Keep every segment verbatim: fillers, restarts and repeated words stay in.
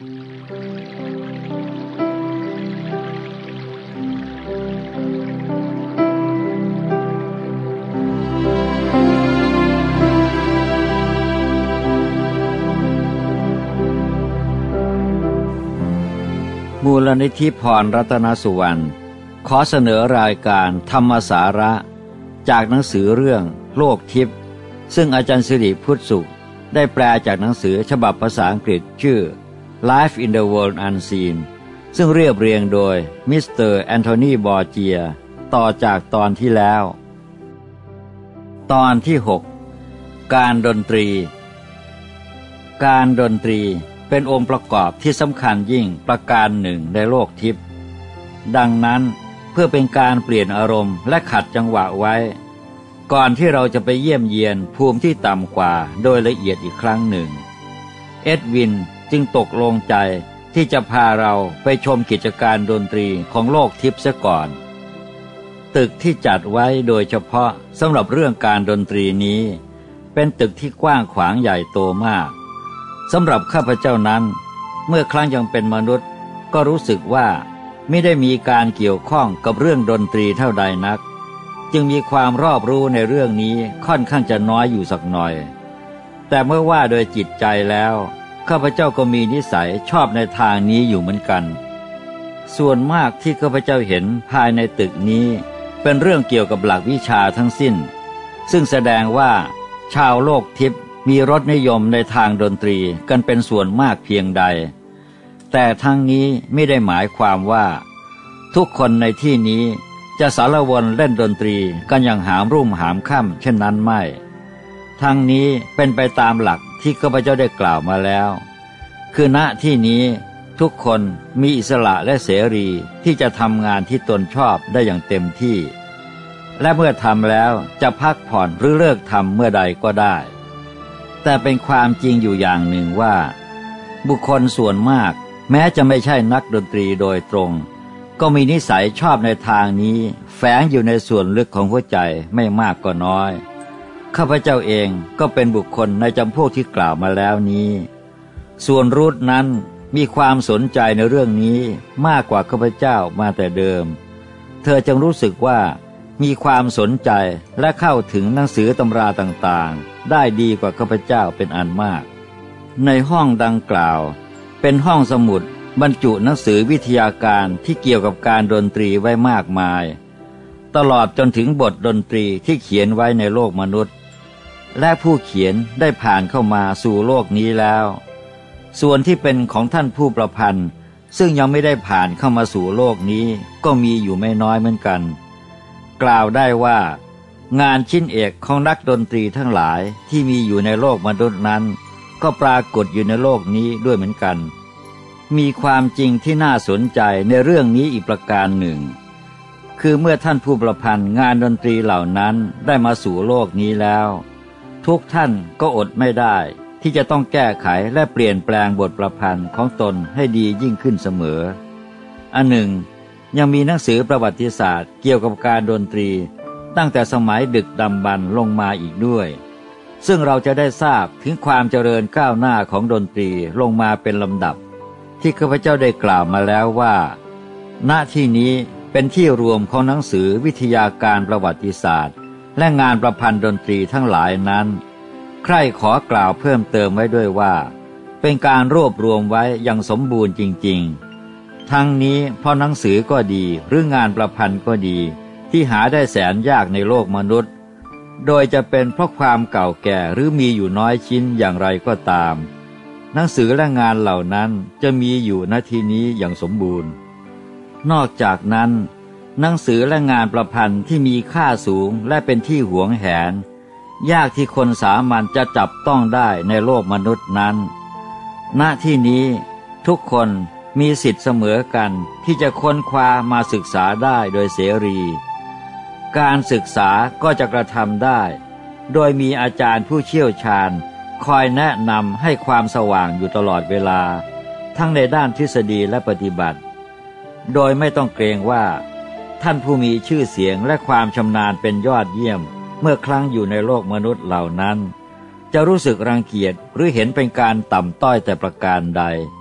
มูลนิธิพรรัตนสุวรรณขอเสนอรายการธรรมสาระจากหนังสือเรื่องโลกทิพย์ซึ่งอาจารย์สิริพุทธสุขได้แปลจากหนังสือฉบับภาษาอังกฤษชื่อ Life in the World Unseen ซึ่งเรียบเรียงโดยมิสเตอร์แอนโทนีบอร์เจียต่อจากตอนที่แล้ว ตอนที่หกการดนตรีการดนตรีเป็นองค์ประกอบที่สำคัญยิ่งประการหนึ่งในโลกทิพย์ดังนั้นเพื่อเป็นการเปลี่ยนอารมณ์และขัดจังหวะไว้ก่อนที่เราจะไปเยี่ยมเยียนภูมิที่ต่ำกว่าโดยละเอียดอีกครั้งหนึ่งเอ็ดวินจึงตกลงใจที่จะพาเราไปชมกิจการดนตรีของโลกทิพย์เสียก่อนตึกที่จัดไว้โดยเฉพาะสำหรับเรื่องการดนตรีนี้เป็นตึกที่กว้างขวางใหญ่โตมากสำหรับข้าพเจ้านั้นเมื่อครั้งยังเป็นมนุษย์ก็รู้สึกว่าไม่ได้มีการเกี่ยวข้องกับเรื่องดนตรีเท่าใดนักจึงมีความรอบรู้ในเรื่องนี้ค่อนข้างจะน้อยอยู่สักหน่อยแต่เมื่อว่าโดยจิตใจแล้วข้าพเจ้าก็มีนิสัยชอบในทางนี้อยู่เหมือนกันส่วนมากที่ข้าพเจ้าเห็นภายในตึกนี้เป็นเรื่องเกี่ยวกับหลักวิชาทั้งสิ้นซึ่งแสดงว่าชาวโลกทิพย์มีรสนิยมในทางดนตรีกันเป็นส่วนมากเพียงใดแต่ทั้งนี้ไม่ได้หมายความว่าทุกคนในที่นี้จะสารวนเล่นดนตรีกันอย่างหามรุ่มหามค่ำเช่นนั้นไม่ทั้งนี้เป็นไปตามหลักที่ข้าพเจ้าได้กล่าวมาแล้วคือณที่นี้ทุกคนมีอิสระและเสรีที่จะทำงานที่ตนชอบได้อย่างเต็มที่และเมื่อทำแล้วจะพักผ่อนหรือเลิกทำเมื่อใดก็ได้แต่เป็นความจริงอยู่อย่างหนึ่งว่าบุคคลส่วนมากแม้จะไม่ใช่นักดนตรีโดยตรงก็มีนิสัยชอบในทางนี้แฝงอยู่ในส่วนลึกของหัวใจไม่มากก็น้อยข้าพเจ้าเองก็เป็นบุคคลในจำพวกที่กล่าวมาแล้วนี้ส่วนรูทนั้นมีความสนใจในเรื่องนี้มากกว่าข้าพเจ้ามาแต่เดิมเธอจึงรู้สึกว่ามีความสนใจและเข้าถึงหนังสือตำราต่างๆได้ดีกว่าข้าพเจ้าเป็นอันมากในห้องดังกล่าวเป็นห้องสมุดบรรจุหนังสือวิทยาการที่เกี่ยวกับการดนตรีไว้มากมายตลอดจนถึงบทดนตรีที่เขียนไว้ในโลกมนุษย์และผู้เขียนได้ผ่านเข้ามาสู่โลกนี้แล้วส่วนที่เป็นของท่านผู้ประพันธ์ซึ่งยังไม่ได้ผ่านเข้ามาสู่โลกนี้ก็มีอยู่ไม่น้อยเหมือนกันกล่าวได้ว่างานชิ้นเอกของนักดนตรีทั้งหลายที่มีอยู่ในโลกมนุษย์นั้นก็ปรากฏอยู่ในโลกนี้ด้วยเหมือนกันมีความจริงที่น่าสนใจในเรื่องนี้อีกประการหนึ่งคือเมื่อท่านผู้ประพันธ์งานดนตรีเหล่านั้นได้มาสู่โลกนี้แล้วทุกท่านก็อดไม่ได้ที่จะต้องแก้ไขและเปลี่ยนแปลงบทประพันธ์ของตนให้ดียิ่งขึ้นเสมออันหนึ่งยังมีหนังสือประวัติศาสตร์เกี่ยวกับการดนตรีตั้งแต่สมัยดึกดำบรรพ์ลงมาอีกด้วยซึ่งเราจะได้ทราบถึงความเจริญก้าวหน้าของดนตรีลงมาเป็นลำดับที่ข้าพเจ้าได้กล่าวมาแล้วว่าณที่นี้เป็นที่รวมของหนังสือวิทยาการประวัติศาสตร์และงานประพันธ์ดนตรีทั้งหลายนั้นใครขอกล่าวเพิ่มเติมไว้ด้วยว่าเป็นการรวบรวมไว้อย่างสมบูรณ์จริงๆทั้งนี้เพราะหนังสือก็ดีหรืองานประพันธ์ก็ดีที่หาได้แสนยากในโลกมนุษย์โดยจะเป็นเพราะความเก่าแก่หรือมีอยู่น้อยชิ้นอย่างไรก็ตามหนังสือและงานเหล่านั้นจะมีอยู่ณที่นี้อย่างสมบูรณ์นอกจากนั้นหนังสือและงานประพันธ์ที่มีค่าสูงและเป็นที่หวงแหนยากที่คนสามัญจะจับต้องได้ในโลกมนุษย์นั้นณที่นี้ทุกคนมีสิทธิ์เสมอกันที่จะค้นคว้ามาศึกษาได้โดยเสรีการศึกษาก็จะกระทำได้โดยมีอาจารย์ผู้เชี่ยวชาญคอยแนะนำให้ความสว่างอยู่ตลอดเวลาทั้งในด้านทฤษฎีและปฏิบัติโดยไม่ต้องเกรงว่าท่านผู้มีชื่อเสียงและความชำนาญเป็นยอดเยี่ยมเมื่อครั้งอยู่ในโลกมนุษย์เหล่านั้นจะรู้สึกรังเกียจหรือเห็นเป็นการต่ำต้อยแต่ประการใด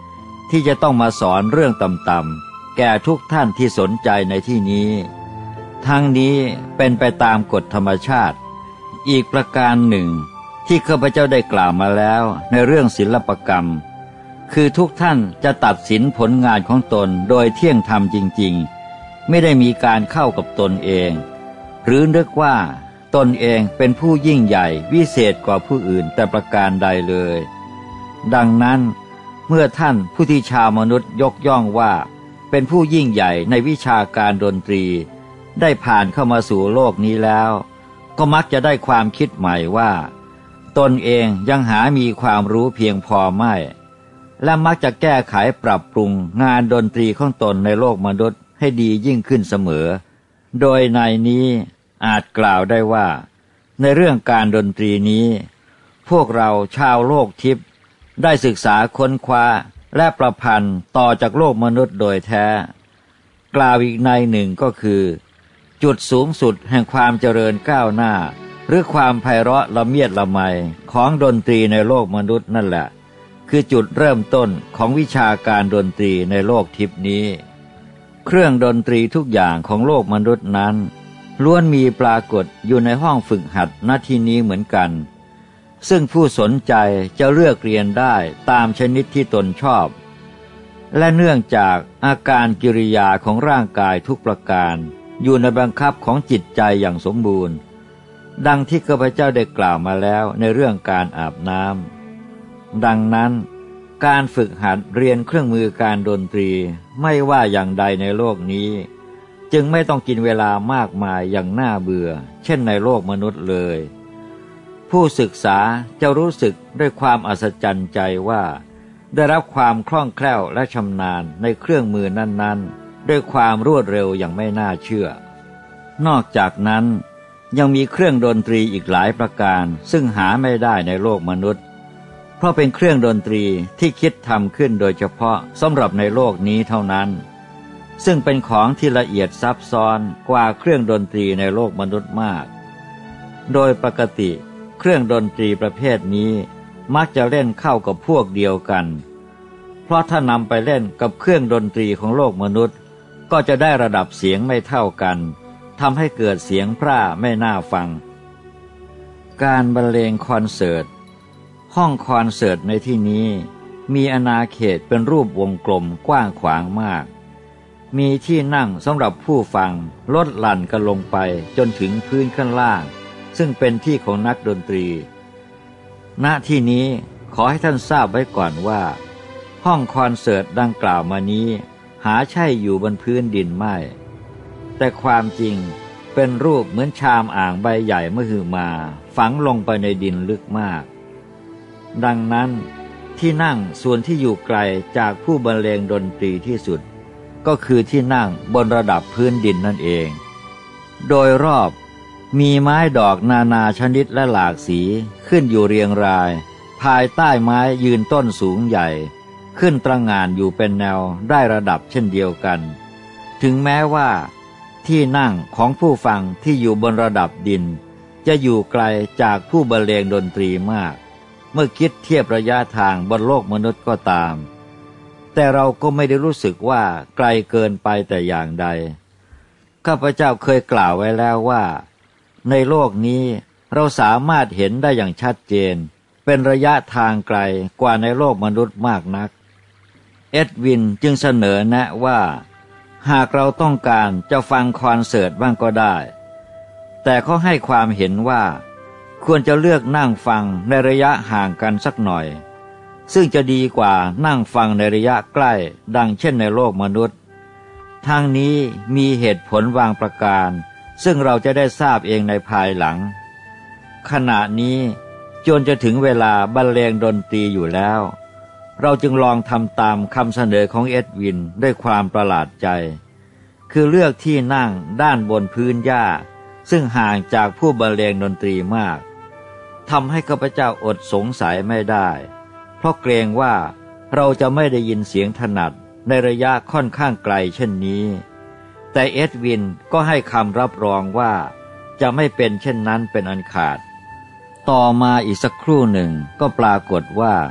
ที่จะต้องมาสอนเรื่องต่ำๆแก่ทุกท่านที่สนใจในที่นี้ทั้งนี้เป็นไปตามกฎธรรมชาติอีกประการหนึ่งที่ข้าพเจ้าได้กล่าวมาแล้วในเรื่องศิลปกรรมคือทุกท่านจะตัดสินผลงานของตนโดยเที่ยงธรรมจริงๆไม่ได้มีการเข้ากับตนเองหรือนึกว่าตนเองเป็นผู้ยิ่งใหญ่วิเศษกว่าผู้อื่นแต่ประการใดเลยดังนั้นเมื่อท่านผู้ที่ชาวมนุษย์ยกย่องว่าเป็นผู้ยิ่งใหญ่ในวิชาการดนตรีได้ผ่านเข้ามาสู่โลกนี้แล้วก็มักจะได้ความคิดใหม่ว่าตนเองยังหามีความรู้เพียงพอไม่และมักจะแก้ไขปรับปรุงงานดนตรีของตนในโลกมนุษย์ให้ดียิ่งขึ้นเสมอโดยในนี้อาจกล่าวได้ว่าในเรื่องการดนตรีนี้พวกเราชาวโลกทิพย์ได้ศึกษาค้นคว้าและประพันธ์ต่อจากโลกมนุษย์โดยแท้กล่าวอีกในหนึ่งก็คือจุดสูงสุดแห่งความเจริญก้าวหน้าหรือความไพเราะละเมียดละไมของดนตรีในโลกมนุษย์นั่นแหละคือจุดเริ่มต้นของวิชาการดนตรีในโลกทิพย์นี้เครื่องดนตรีทุกอย่างของโลกมนุษย์นั้นล้วนมีปรากฏอยู่ในห้องฝึกหัดณที่นี้เหมือนกันซึ่งผู้สนใจจะเลือกเรียนได้ตามชนิดที่ตนชอบและเนื่องจากอาการกิริยาของร่างกายทุกประการอยู่ในบังคับของจิตใจอย่างสมบูรณ์ดังที่ข้าพเจ้าได้กล่าวมาแล้วในเรื่องการอาบน้ำดังนั้นการฝึกหัดเรียนเครื่องมือการดนตรีไม่ว่าอย่างใดในโลกนี้จึงไม่ต้องกินเวลามากมายอย่างน่าเบื่อเช่นในโลกมนุษย์เลยผู้ศึกษาจะรู้สึกด้วยความอัศจรรย์ใจว่าได้รับความคล่องแคล่วและชำนาญในเครื่องมือนั้นๆด้วยความรวดเร็วอย่างไม่น่าเชื่อนอกจากนั้นยังมีเครื่องดนตรีอีกหลายประการซึ่งหาไม่ได้ในโลกมนุษย์เพราะเป็นเครื่องดนตรีที่คิดทำขึ้นโดยเฉพาะสำหรับในโลกนี้เท่านั้นซึ่งเป็นของที่ละเอียดซับซ้อนกว่าเครื่องดนตรีในโลกมนุษย์มากโดยปกติเครื่องดนตรีประเภทนี้มักจะเล่นเข้ากับพวกเดียวกันเพราะถ้านำไปเล่นกับเครื่องดนตรีของโลกมนุษย์ก็จะได้ระดับเสียงไม่เท่ากันทำให้เกิดเสียงพร่าไม่น่าฟังการบรรเลงคอนเสิร์ตห้องคอนเสิร์ตในที่นี้มีอาณาเขตเป็นรูปวงกลมกว้างขวางมากมีที่นั่งสำหรับผู้ฟังลดหลั่นกันลงไปจนถึงพื้นข้างล่างซึ่งเป็นที่ของนักดนตรีณที่นี้ขอให้ท่านทราบไว้ก่อนว่าห้องคอนเสิร์ตดังกล่าวมานี้หาใช่อยู่บนพื้นดินไม่แต่ความจริงเป็นรูปเหมือนชามอ่างใบใหญ่มหึมาฝังลงไปในดินลึกมากดังนั้นที่นั่งส่วนที่อยู่ไกลจากผู้บรรเลงดนตรีที่สุดก็คือที่นั่งบนระดับพื้นดินนั่นเองโดยรอบมีไม้ดอกนานาชนิดและหลากสีขึ้นอยู่เรียงรายภายใต้ไม้ยืนต้นสูงใหญ่ขึ้นตระหง่านอยู่เป็นแนวได้ระดับเช่นเดียวกันถึงแม้ว่าที่นั่งของผู้ฟังที่อยู่บนระดับดินจะอยู่ไกลจากผู้บรรเลงดนตรีมากเมื่อคิดเทียบระยะทางบนโลกมนุษย์ก็ตามแต่เราก็ไม่ได้รู้สึกว่าไกลเกินไปแต่อย่างใดข้าพเจ้าเคยกล่าวไว้แล้วว่าในโลกนี้เราสามารถเห็นได้อย่างชัดเจนเป็นระยะทางไกลกว่าในโลกมนุษย์มากนักเอ็ดวินจึงเสนอแนะว่าหากเราต้องการจะฟังคอนเสิร์ตบ้างก็ได้แต่เขาให้ความเห็นว่าควรจะเลือกนั่งฟังในระยะห่างกันสักหน่อยซึ่งจะดีกว่านั่งฟังในระยะใกล้ดังเช่นในโลกมนุษย์ทางนี้มีเหตุผลวางประการซึ่งเราจะได้ทราบเองในภายหลังขณะนี้จนจะถึงเวลาบรรเลงดนตรีอยู่แล้วเราจึงลองทำตามคำเสนอของเอ็ดวินด้วยความประหลาดใจคือเลือกที่นั่งด้านบนพื้นหญ้าซึ่งห่างจากผู้บรรเลงดนตรีมากทำให้ข้าพเจ้าอดสงสัยไม่ได้เพราะเกรงว่าเราจะไม่ได้ยินเสียงถนัดในระยะค่อนข้างไกลเช่นนี้แต่เอ็ดวินก็ให้คำรับรองว่าจะไม่เป็นเช่นนั้นเป็นอันขาดต่อมาอีกสักครู่หนึ่งก็ปรากฏว่า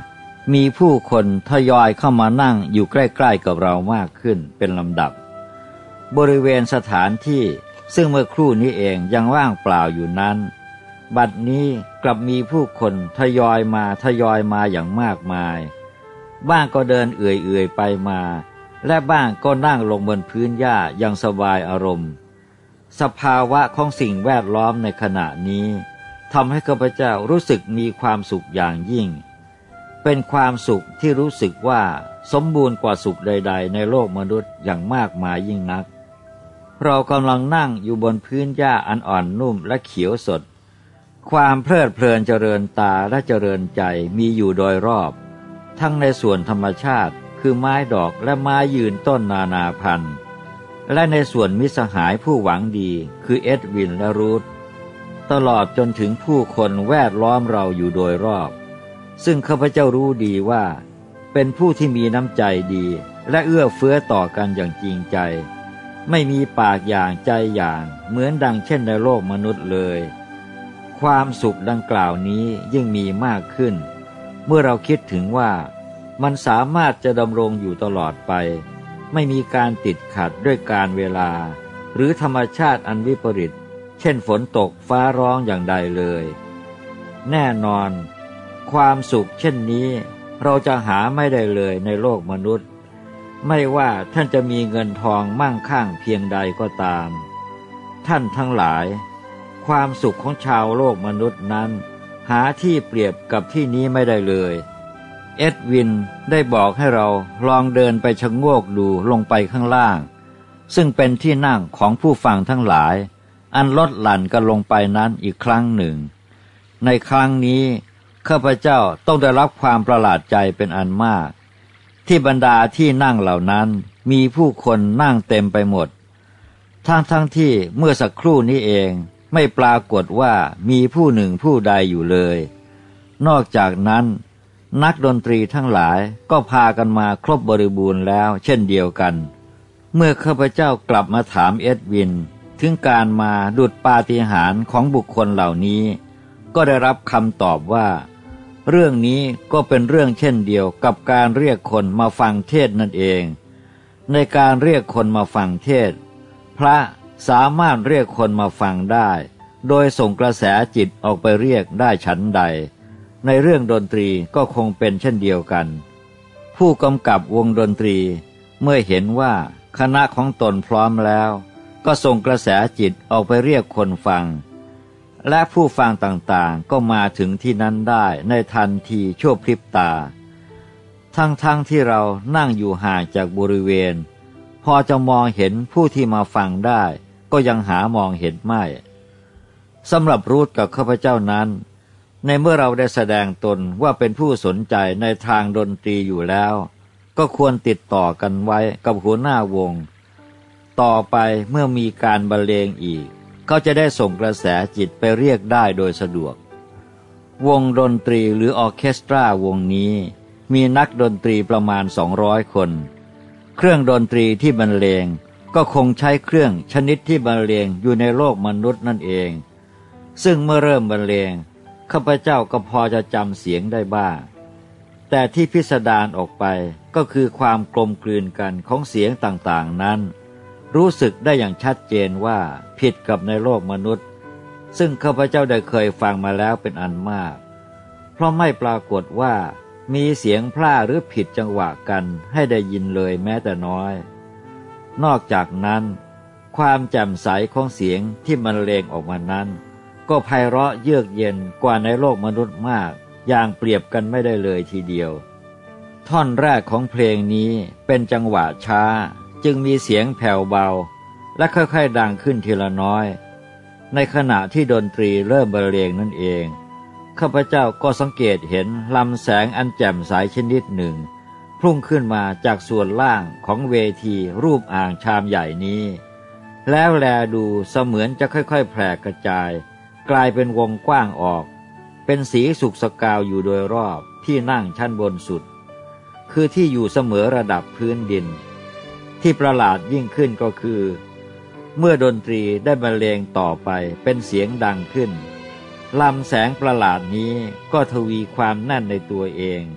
มีผู้คนทยอยเข้ามานั่งอยู่ใกล้ๆกับเรามากขึ้นเป็นลำดับบริเวณสถานที่ซึ่งเมื่อครู่นี้เองยังว่างเปล่าอยู่นั้นบัดนี้กลับมีผู้คนทยอยมาทยอยมาอย่างมากมายบ้างก็เดินเอื่อยๆไปมาและบ้างก็นั่งลงบนพื้นหญ้าอย่างสบายอารมณ์สภาวะของสิ่งแวดล้อมในขณะนี้ทำให้ข้าพเจ้ารู้สึกมีความสุขอย่างยิ่งเป็นความสุขที่รู้สึกว่าสมบูรณ์กว่าสุขใดๆในโลกมนุษย์อย่างมากมายยิ่งนักเรากำลังนั่งอยู่บนพื้นหญ้าอันอ่อนนุ่มและเขียวสดความเพลิดเพลินเจริญตาและเจริญใจมีอยู่โดยรอบทั้งในส่วนธรรมชาติคือไม้ดอกและไม้ยืนต้นนานาพันธุ์และในส่วนมิตรสหายผู้หวังดีคือเอ็ดวินและรูธตลอดจนถึงผู้คนแวดล้อมเราอยู่โดยรอบซึ่งข้าพเจ้ารู้ดีว่าเป็นผู้ที่มีน้ำใจดีและเอื้อเฟื้อต่อกันอย่างจริงใจไม่มีปากอย่างใจอย่างเหมือนดังเช่นในโลกมนุษย์เลยความสุขดังกล่าวนี้ยิ่งมีมากขึ้นเมื่อเราคิดถึงว่ามันสามารถจะดำรงอยู่ตลอดไปไม่มีการติดขัดด้วยการเวลาหรือธรรมชาติอันวิปริตเช่นฝนตกฟ้าร้องอย่างใดเลยแน่นอนความสุขเช่นนี้เราจะหาไม่ได้เลยในโลกมนุษย์ไม่ว่าท่านจะมีเงินทองมั่งคั่งเพียงใดก็ตามท่านทั้งหลายความสุขของชาวโลกมนุษย์นั้นหาที่เปรียบกับที่นี้ไม่ได้เลยเอ็ดวินได้บอกให้เราลองเดินไปชะโงกดูลงไปข้างล่างซึ่งเป็นที่นั่งของผู้ฟังทั้งหลายอันลดหลั่นกันลงไปนั้นอีกครั้งหนึ่งในครั้งนี้ข้าพเจ้าต้องได้รับความประหลาดใจเป็นอันมากที่บรรดาที่นั่งเหล่านั้นมีผู้คนนั่งเต็มไปหมดทั้งทั้งที่เมื่อสักครู่นี้เองไม่ปรากฏว่ามีผู้หนึ่งผู้ใดอยู่เลยนอกจากนั้นนักดนตรีทั้งหลายก็พากันมาครบบริบูรณ์แล้วเช่นเดียวกันเมื่อข้าพเจ้ากลับมาถามเอ็ดวินถึงการมาดุจปาฏิหาริย์ของบุคคลเหล่านี้ก็ได้รับคำตอบว่าเรื่องนี้ก็เป็นเรื่องเช่นเดียวกับการเรียกคนมาฟังเทศนั่นเองในการเรียกคนมาฟังเทศพระสามารถเรียกคนมาฟังได้โดยส่งกระแสจิตออกไปเรียกได้ฉันใดในเรื่องดนตรีก็คงเป็นเช่นเดียวกันผู้กำกับวงดนตรีเมื่อเห็นว่าคณะของตนพร้อมแล้วก็ส่งกระแสจิตออกไปเรียกคนฟังและผู้ฟังต่างๆก็มาถึงที่นั้นได้ในทันทีชั่วพริบตาทั้งๆ ท, ที่เรานั่งอยู่ห่างจากบริเวณพอจะมองเห็นผู้ที่มาฟังได้ก็ยังหามองเห็นไม่สำหรับรูธกับข้าพเจ้านั้นในเมื่อเราได้แสดงตนว่าเป็นผู้สนใจในทางดนตรีอยู่แล้วก็ควรติดต่อกันไว้กับหัวหน้าวงต่อไปเมื่อมีการบรรเลงอีกก็จะได้ส่งกระแสจิตไปเรียกได้โดยสะดวกวงดนตรีหรือออร์เคสตราวงนี้มีนักดนตรีประมาณสองร้อยคนเครื่องดนตรีที่บรรเลงก็คงใช้เครื่องชนิดที่บรรเลงอยู่ในโลกมนุษย์นั่นเองซึ่งเมื่อเริ่มบรรเลงข้าพเจ้าก็พอจะจำเสียงได้บ้างแต่ที่พิสดารออกไปก็คือความกลมกลืนกันของเสียงต่างๆนั้นรู้สึกได้อย่างชัดเจนว่าผิดกับในโลกมนุษย์ซึ่งข้าพเจ้าได้เคยฟังมาแล้วเป็นอันมากเพราะไม่ปรากฏว่ามีเสียงพร่าหรือผิดจังหวะกันให้ได้ยินเลยแม้แต่น้อยนอกจากนั้นความแจ่มใสของเสียงที่บรรเลงออกมานั้นก็ไพเราะเยือกเย็นกว่าในโลกมนุษย์มากอย่างเปรียบกันไม่ได้เลยทีเดียวท่อนแรกของเพลงนี้เป็นจังหวะช้าจึงมีเสียงแผ่วเบาและค่อยๆดังขึ้นทีละน้อยในขณะที่ดนตรีเริ่มบรรเลงนั่นเองข้าพเจ้าก็สังเกตเห็นลำแสงอันแจ่มใสชนิดหนึ่งพุ่งขึ้นมาจากส่วนล่างของเวทีรูปอ่างชามใหญ่นี้แล้วแลดูเสมือนจะค่อยๆแผ่กระจายกลายเป็นวงกว้างออกเป็นสีสุกสกาวอยู่โดยรอบที่นั่งชั้นบนสุดคือที่อยู่เสมอระดับพื้นดินที่ประหลาดยิ่งขึ้นก็คือเมื่อดนตรีได้บรรเลงต่อไปเป็นเสียงดังขึ้นลำแสงประหลาดนี้ก็ทวีความแน่นในตัวเอง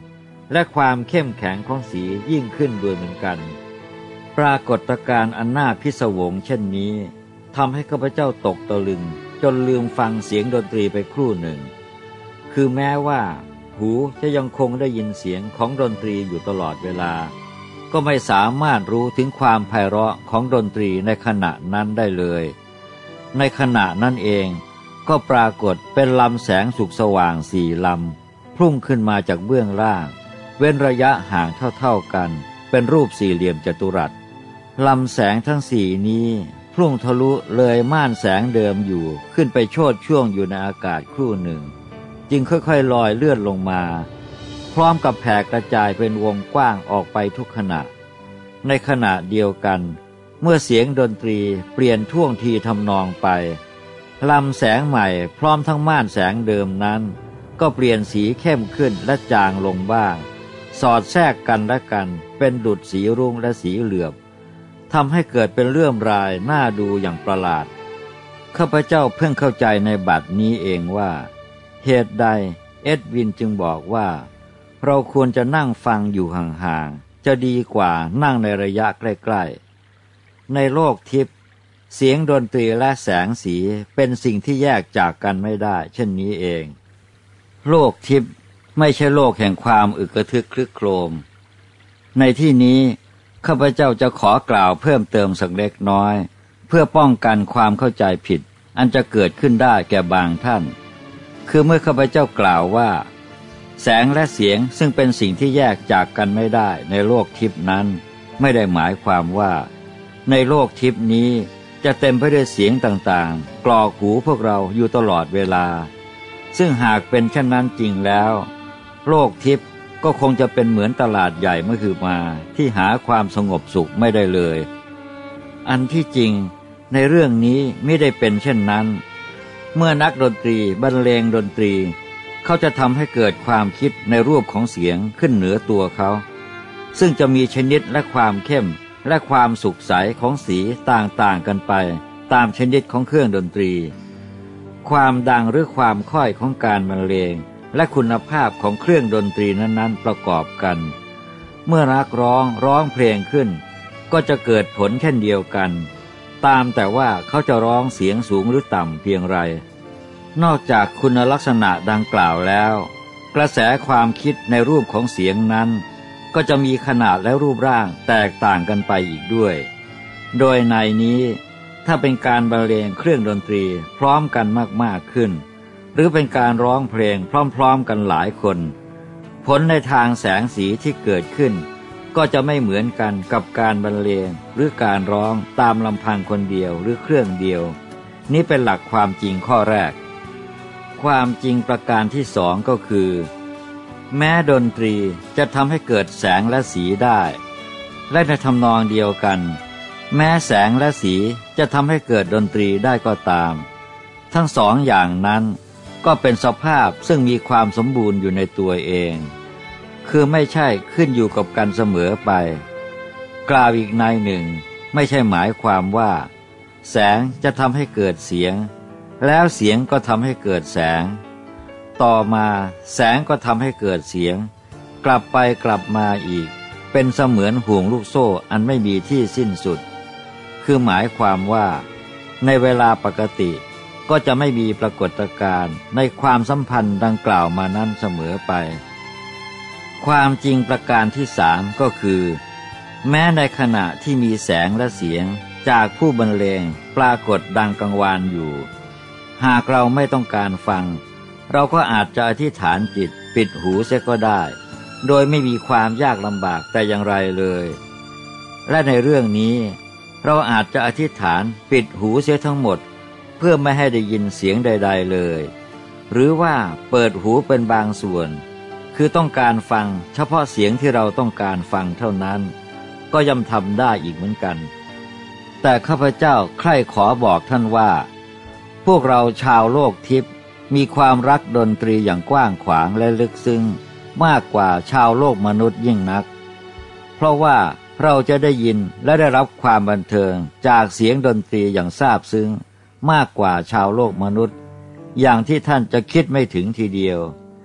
และความเข้มแข็งของสียิ่งขึ้นด้วยเหมือนกันปรากฏการณ์อันน่าพิศวงเช่นนี้ทำให้ข้าพเจ้าตกตะลึงจนลืมฟังเสียงดนตรีไปครู่หนึ่งคือแม้ว่าหูจะยังคงได้ยินเสียงของดนตรีอยู่ตลอดเวลาก็ไม่สามารถรู้ถึงความไพเราะของดนตรีในขณะนั้นได้เลยในขณะนั้นเองก็ปรากฏเป็นลำแสงสุกสว่างสี่ลำพุ่งขึ้นมาจากเบื้องล่างเว้นระยะห่างเท่าๆกันเป็นรูปสี่เหลี่ยมจัตุรัสลำแสงทั้งสี่นี้พุ่งทะลุเลยม่านแสงเดิมอยู่ขึ้นไปโชติช่วงอยู่ในอากาศครู่หนึ่งจึงค่อยๆลอยเลื่อนลงมาพร้อมกับแผ่กระจายเป็นวงกว้างออกไปทุกขณะในขณะเดียวกันเมื่อเสียงดนตรีเปลี่ยนท่วงทีทำนองไปลำแสงใหม่พร้อมทั้งม่านแสงเดิมนั้นก็เปลี่ยนสีเข้มขึ้นและจางลงบ้างสอดแทรกกันและกันเป็นดุจสีรุ้งและสีเหลือบทำให้เกิดเป็นเรื่องรายน่าดูอย่างประหลาดข้าพเจ้าเพิ่งเข้าใจในบัดนี้เองว่าเหตุใดเอ็ดวินจึงบอกว่าเราควรจะนั่งฟังอยู่ห่างๆจะดีกว่านั่งในระยะใกล้ๆในโลกทิพย์เสียงดนตรีและแสงสีเป็นสิ่งที่แยกจากกันไม่ได้เช่นนี้เองโลกทิพย์ไม่ใช่โลกแห่งความอึกกระทึกครึกโครมในที่นี้ข้าพเจ้าจะขอกล่าวเพิ่มเติมสักเล็กน้อยเพื่อป้องกันความเข้าใจผิดอันจะเกิดขึ้นได้แก่บางท่านคือเมื่อข้าพเจ้ากล่าวว่าแสงและเสียงซึ่งเป็นสิ่งที่แยกจากกันไม่ได้ในโลกทิพย์นั้นไม่ได้หมายความว่าในโลกทิพย์นี้จะเต็มไปด้วยเสียงต่างๆกรอกหูพวกเราอยู่ตลอดเวลาซึ่งหากเป็นเช่นนั้นจริงแล้วโลกทิพย์ก็คงจะเป็นเหมือนตลาดใหญ่มหึมาที่หาความสงบสุขไม่ได้เลยอันที่จริงในเรื่องนี้ไม่ได้เป็นเช่นนั้นเมื่อนักดนตรีบรรเลงดนตรีเขาจะทำให้เกิดความคิดในรูปของเสียงขึ้นเหนือตัวเขาซึ่งจะมีชนิดและความเข้มและความสุขใสของสีต่างๆกันไปตามชนิดของเครื่องดนตรีความดังหรือความค่อยของการบรรเลงและคุณภาพของเครื่องดนตรีนั้นๆประกอบกันเมื่อนักร้องร้องเพลงขึ้นก็จะเกิดผลเช่นเดียวกันตามแต่ว่าเขาจะร้องเสียงสูงหรือต่ำเพียงไรนอกจากคุณลักษณะดังกล่าวแล้วกระแสความคิดในรูปของเสียงนั้นก็จะมีขนาดและรูปร่างแตกต่างกันไปอีกด้วยโดยในนี้ถ้าเป็นการบรรเลงเครื่องดนตรีพร้อมกันมากๆขึ้นหรือเป็นการร้องเพลงพร้อมๆกันหลายคนผลในทางแสงสีที่เกิดขึ้นก็จะไม่เหมือนกันกับการบรรเลงหรือการร้องตามลำพังคนเดียวหรือเครื่องเดียวนี่เป็นหลักความจริงข้อแรกความจริงประการที่สองก็คือแม้ดนตรีจะทำให้เกิดแสงและสีได้และในทำนองเดียวกันแม้แสงและสีจะทำให้เกิดดนตรีได้ก็ตามทั้งสองอย่างนั้นก็เป็นสภาพซึ่งมีความสมบูรณ์อยู่ในตัวเองคือไม่ใช่ขึ้นอยู่กับกันเสมอไปกล่าวอีกในหนึ่งไม่ใช่หมายความว่าแสงจะทำให้เกิดเสียงแล้วเสียงก็ทำให้เกิดแสงต่อมาแสงก็ทำให้เกิดเสียงกลับไปกลับมาอีกเป็นเสมือนห่วงลูกโซ่อันไม่มีที่สิ้นสุดคือหมายความว่าในเวลาปกติก็จะไม่มีปรากฏการณ์ในความสัมพันธ์ดังกล่าวมานั้นเสมอไปความจริงประการที่สามก็คือแม้ในขณะที่มีแสงและเสียงจากผู้บรรเลงปรากฏดังกังวานอยู่หากเราไม่ต้องการฟังเราก็อาจจะอธิษฐานจิตปิดหูเสียก็ได้โดยไม่มีความยากลำบากแต่อย่างไรเลยและในเรื่องนี้เราอาจจะอธิษฐานปิดหูเสียทั้งหมดเพื่อไม่ให้ได้ยินเสียงใดๆเลยหรือว่าเปิดหูเป็นบางส่วนคือต้องการฟังเฉพาะเสียงที่เราต้องการฟังเท่านั้นก็ย่อมทำได้อีกเหมือนกันแต่ข้าพเจ้าใคร่ขอบอกท่านว่าพวกเราชาวโลกทิพย์มีความรักดนตรีอย่างกว้างขวางและลึกซึ้งมากกว่าชาวโลกมนุษย์ยิ่งนักเพราะว่าเราจะได้ยินและได้รับความบันเทิงจากเสียงดนตรีอย่างซาบซึ้งมากกว่าชาวโลกมนุษย์อย่างที่ท่านจะคิดไม่ถึงทีเดียว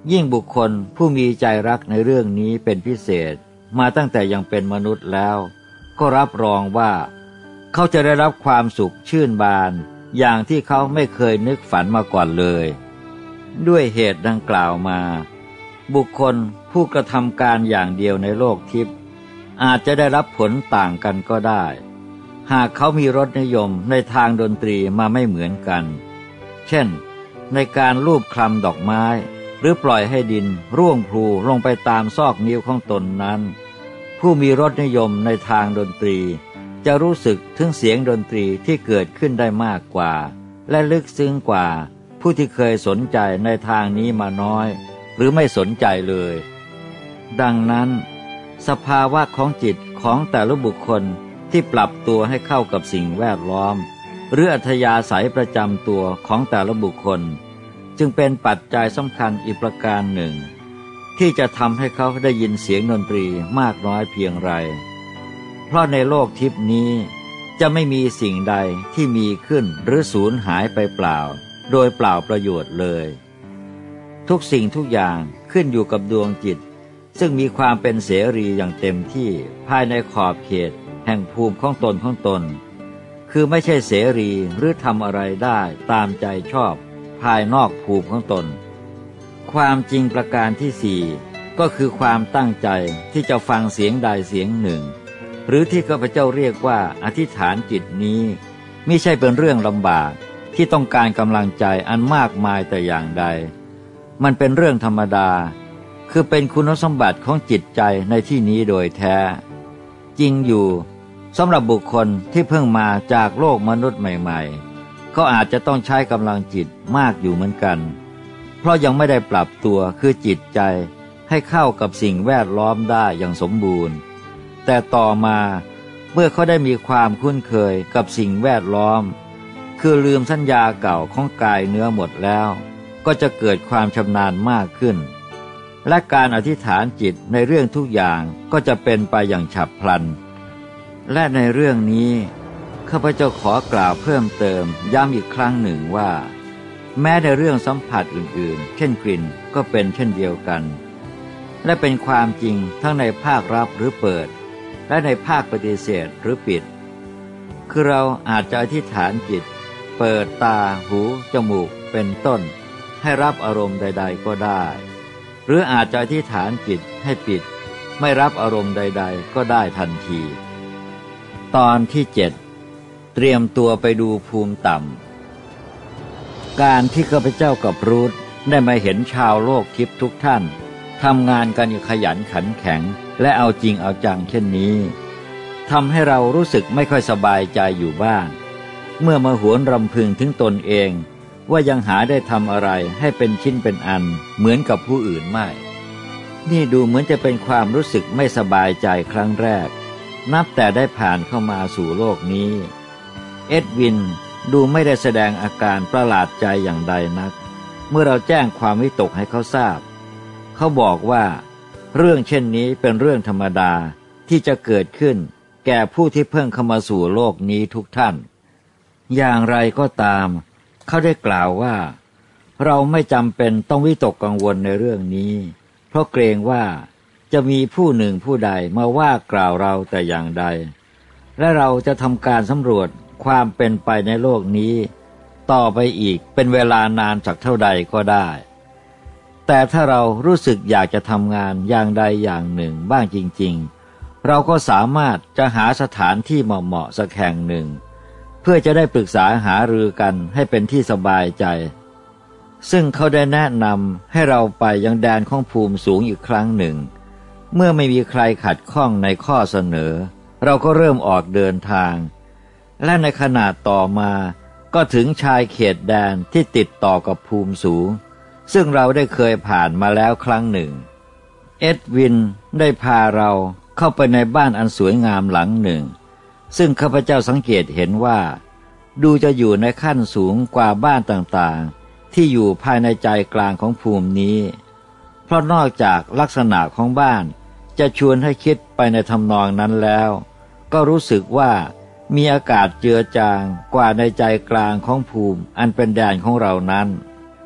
ยิ่งบุคคลผู้มีใจรักในเรื่องนี้เป็นพิเศษมาตั้งแต่ยังเป็นมนุษย์แล้วก็รับรองว่าเขาจะได้รับความสุขชื่นบานอย่างที่เขาไม่เคยนึกฝันมาก่อนเลยด้วยเหตุดังกล่าวมาบุคคลผู้กระทำการอย่างเดียวในโลกทิพย์อาจจะได้รับผลต่างกันก็ได้หากเขามีรสนิยมในทางดนตรีมาไม่เหมือนกันเช่นในการลูบคลำดอกไม้หรือปล่อยให้ดินร่วงพลูลงไปตามซอกนิ้วของตนนั้นผู้มีรสนิยมในทางดนตรีจะรู้สึกถึงเสียงดนตรีที่เกิดขึ้นได้มากกว่าและลึกซึ้งกว่าผู้ที่เคยสนใจในทางนี้มาน้อยหรือไม่สนใจเลยดังนั้นสภาวะของจิตของแต่ละบุคคลที่ปรับตัวให้เข้ากับสิ่งแวดล้อมหรืออัธยาศัยประจำตัวของแต่ละบุคคลจึงเป็นปัจจัยสำคัญอีกประการหนึ่งที่จะทำให้เขาได้ยินเสียงดนตรีมากน้อยเพียงไรเพราะในโลกทิพย์นี้จะไม่มีสิ่งใดที่มีขึ้นหรือสูญหายไปเปล่าโดยเปล่าประโยชน์เลยทุกสิ่งทุกอย่างขึ้นอยู่กับดวงจิตซึ่งมีความเป็นเสรีอย่างเต็มที่ภายในขอบเขตแห่งภูมิของตนของตนคือไม่ใช่เสรีหรือทำอะไรได้ตามใจชอบภายนอกภูมิของตนความจริงประการที่สี่ก็คือความตั้งใจที่จะฟังเสียงใดเสียงหนึ่งหรือที่ข้าพเจ้าเรียกว่าอธิษฐานจิตนี้มิใช่เป็นเรื่องลำบากที่ต้องการกำลังใจอันมากมายแต่อย่างใดมันเป็นเรื่องธรรมดาคือเป็นคุณสมบัติของจิตใจในที่นี้โดยแท้จริงอยู่สำหรับบุคคลที่เพิ่งมาจากโลกมนุษย์ใหม่ๆเขาอาจจะต้องใช้กำลังจิตมากอยู่เหมือนกันเพราะยังไม่ได้ปรับตัวคือจิตใจให้เข้ากับสิ่งแวดล้อมได้อย่างสมบูรณ์แต่ต่อมาเมื่อเขาได้มีความคุ้นเคยกับสิ่งแวดล้อมคือลืมสัญญาเก่าของกายเนื้อหมดแล้วก็จะเกิดความชำนาญมากขึ้นและการอธิษฐานจิตในเรื่องทุกอย่างก็จะเป็นไปอย่างฉับพลันและในเรื่องนี้ข้าพเจ้าขอกล่าวเพิ่มเติมย้ำอีกครั้งหนึ่งว่าแม้ในเรื่องสัมผัสอื่นๆเช่นกลิ่นก็เป็นเช่นเดียวกันและเป็นความจริงทั้งในภาครับหรือเปิดและในภาคปฏิเสธหรือปิดคือเราอาจจะอธิษฐานจิตเปิดตาหูจมูกเป็นต้นให้รับอารมณ์ใดๆก็ได้หรืออาจจะอธิษฐานจิตให้ปิดไม่รับอารมณ์ใดๆก็ได้ทันทีตอนที่เจ็ดเตรียมตัวไปดูภูมิต่ำการที่ข้าพเจ้ากับรูธได้มาเห็นชาวโลกทิพย์ทุกท่านทำงานกันอย่างขยันขันแข็งและเอาจริงเอาจังเช่นนี้ทำให้เรารู้สึกไม่ค่อยสบายใจอยู่บ้างเมื่อมาหวนรำพึงถึงตนเองว่ายังหาได้ทำอะไรให้เป็นชิ้นเป็นอันเหมือนกับผู้อื่นไม่นี่ดูเหมือนจะเป็นความรู้สึกไม่สบายใจครั้งแรกนับแต่ได้ผ่านเข้ามาสู่โลกนี้เอ็ดวินดูไม่ได้แสดงอาการประหลาดใจอย่างใดนักเมื่อเราแจ้งความวิตกให้เขาทราบเขาบอกว่าเรื่องเช่นนี้เป็นเรื่องธรรมดาที่จะเกิดขึ้นแก่ผู้ที่เพิ่งเข้ามาสู่โลกนี้ทุกท่านอย่างไรก็ตามเขาได้กล่าวว่าเราไม่จำเป็นต้องวิตกกังวลในเรื่องนี้เพราะเกรงว่าจะมีผู้หนึ่งผู้ใดมาว่ากล่าวเราแต่อย่างใดและเราจะทำการสำรวจความเป็นไปในโลกนี้ต่อไปอีกเป็นเวลานานสักเท่าใดก็ได้แต่ถ้าเรารู้สึกอยากจะทำงานอย่างใดอย่างหนึ่งบ้างจริงๆเราก็สามารถจะหาสถานที่เหมาะๆสักแห่งหนึ่งเพื่อจะได้ปรึกษาหารือกันให้เป็นที่สบายใจซึ่งเขาได้แนะนำให้เราไปยังแดนของภูมิสูงอีกครั้งหนึ่งเมื่อไม่มีใครขัดข้องในข้อเสนอเราก็เริ่มออกเดินทางและในขณะต่อมาก็ถึงชายเขตแดนที่ติดต่อกับภูมิสูงซึ่งเราได้เคยผ่านมาแล้วครั้งหนึ่งเอ็ดวินได้พาเราเข้าไปในบ้านอันสวยงามหลังหนึ่งซึ่งข้าพเจ้าสังเกตเห็นว่าดูจะอยู่ในขั้นสูงกว่าบ้านต่างๆที่อยู่ภายในใจกลางของภูมินี้เพราะนอกจากลักษณะของบ้านจะชวนให้คิดไปในทำนองนั้นแล้วก็รู้สึกว่ามีอากาศเจือจางกว่าในใจกลางของภูมิอันเป็นแดนของเรานั้น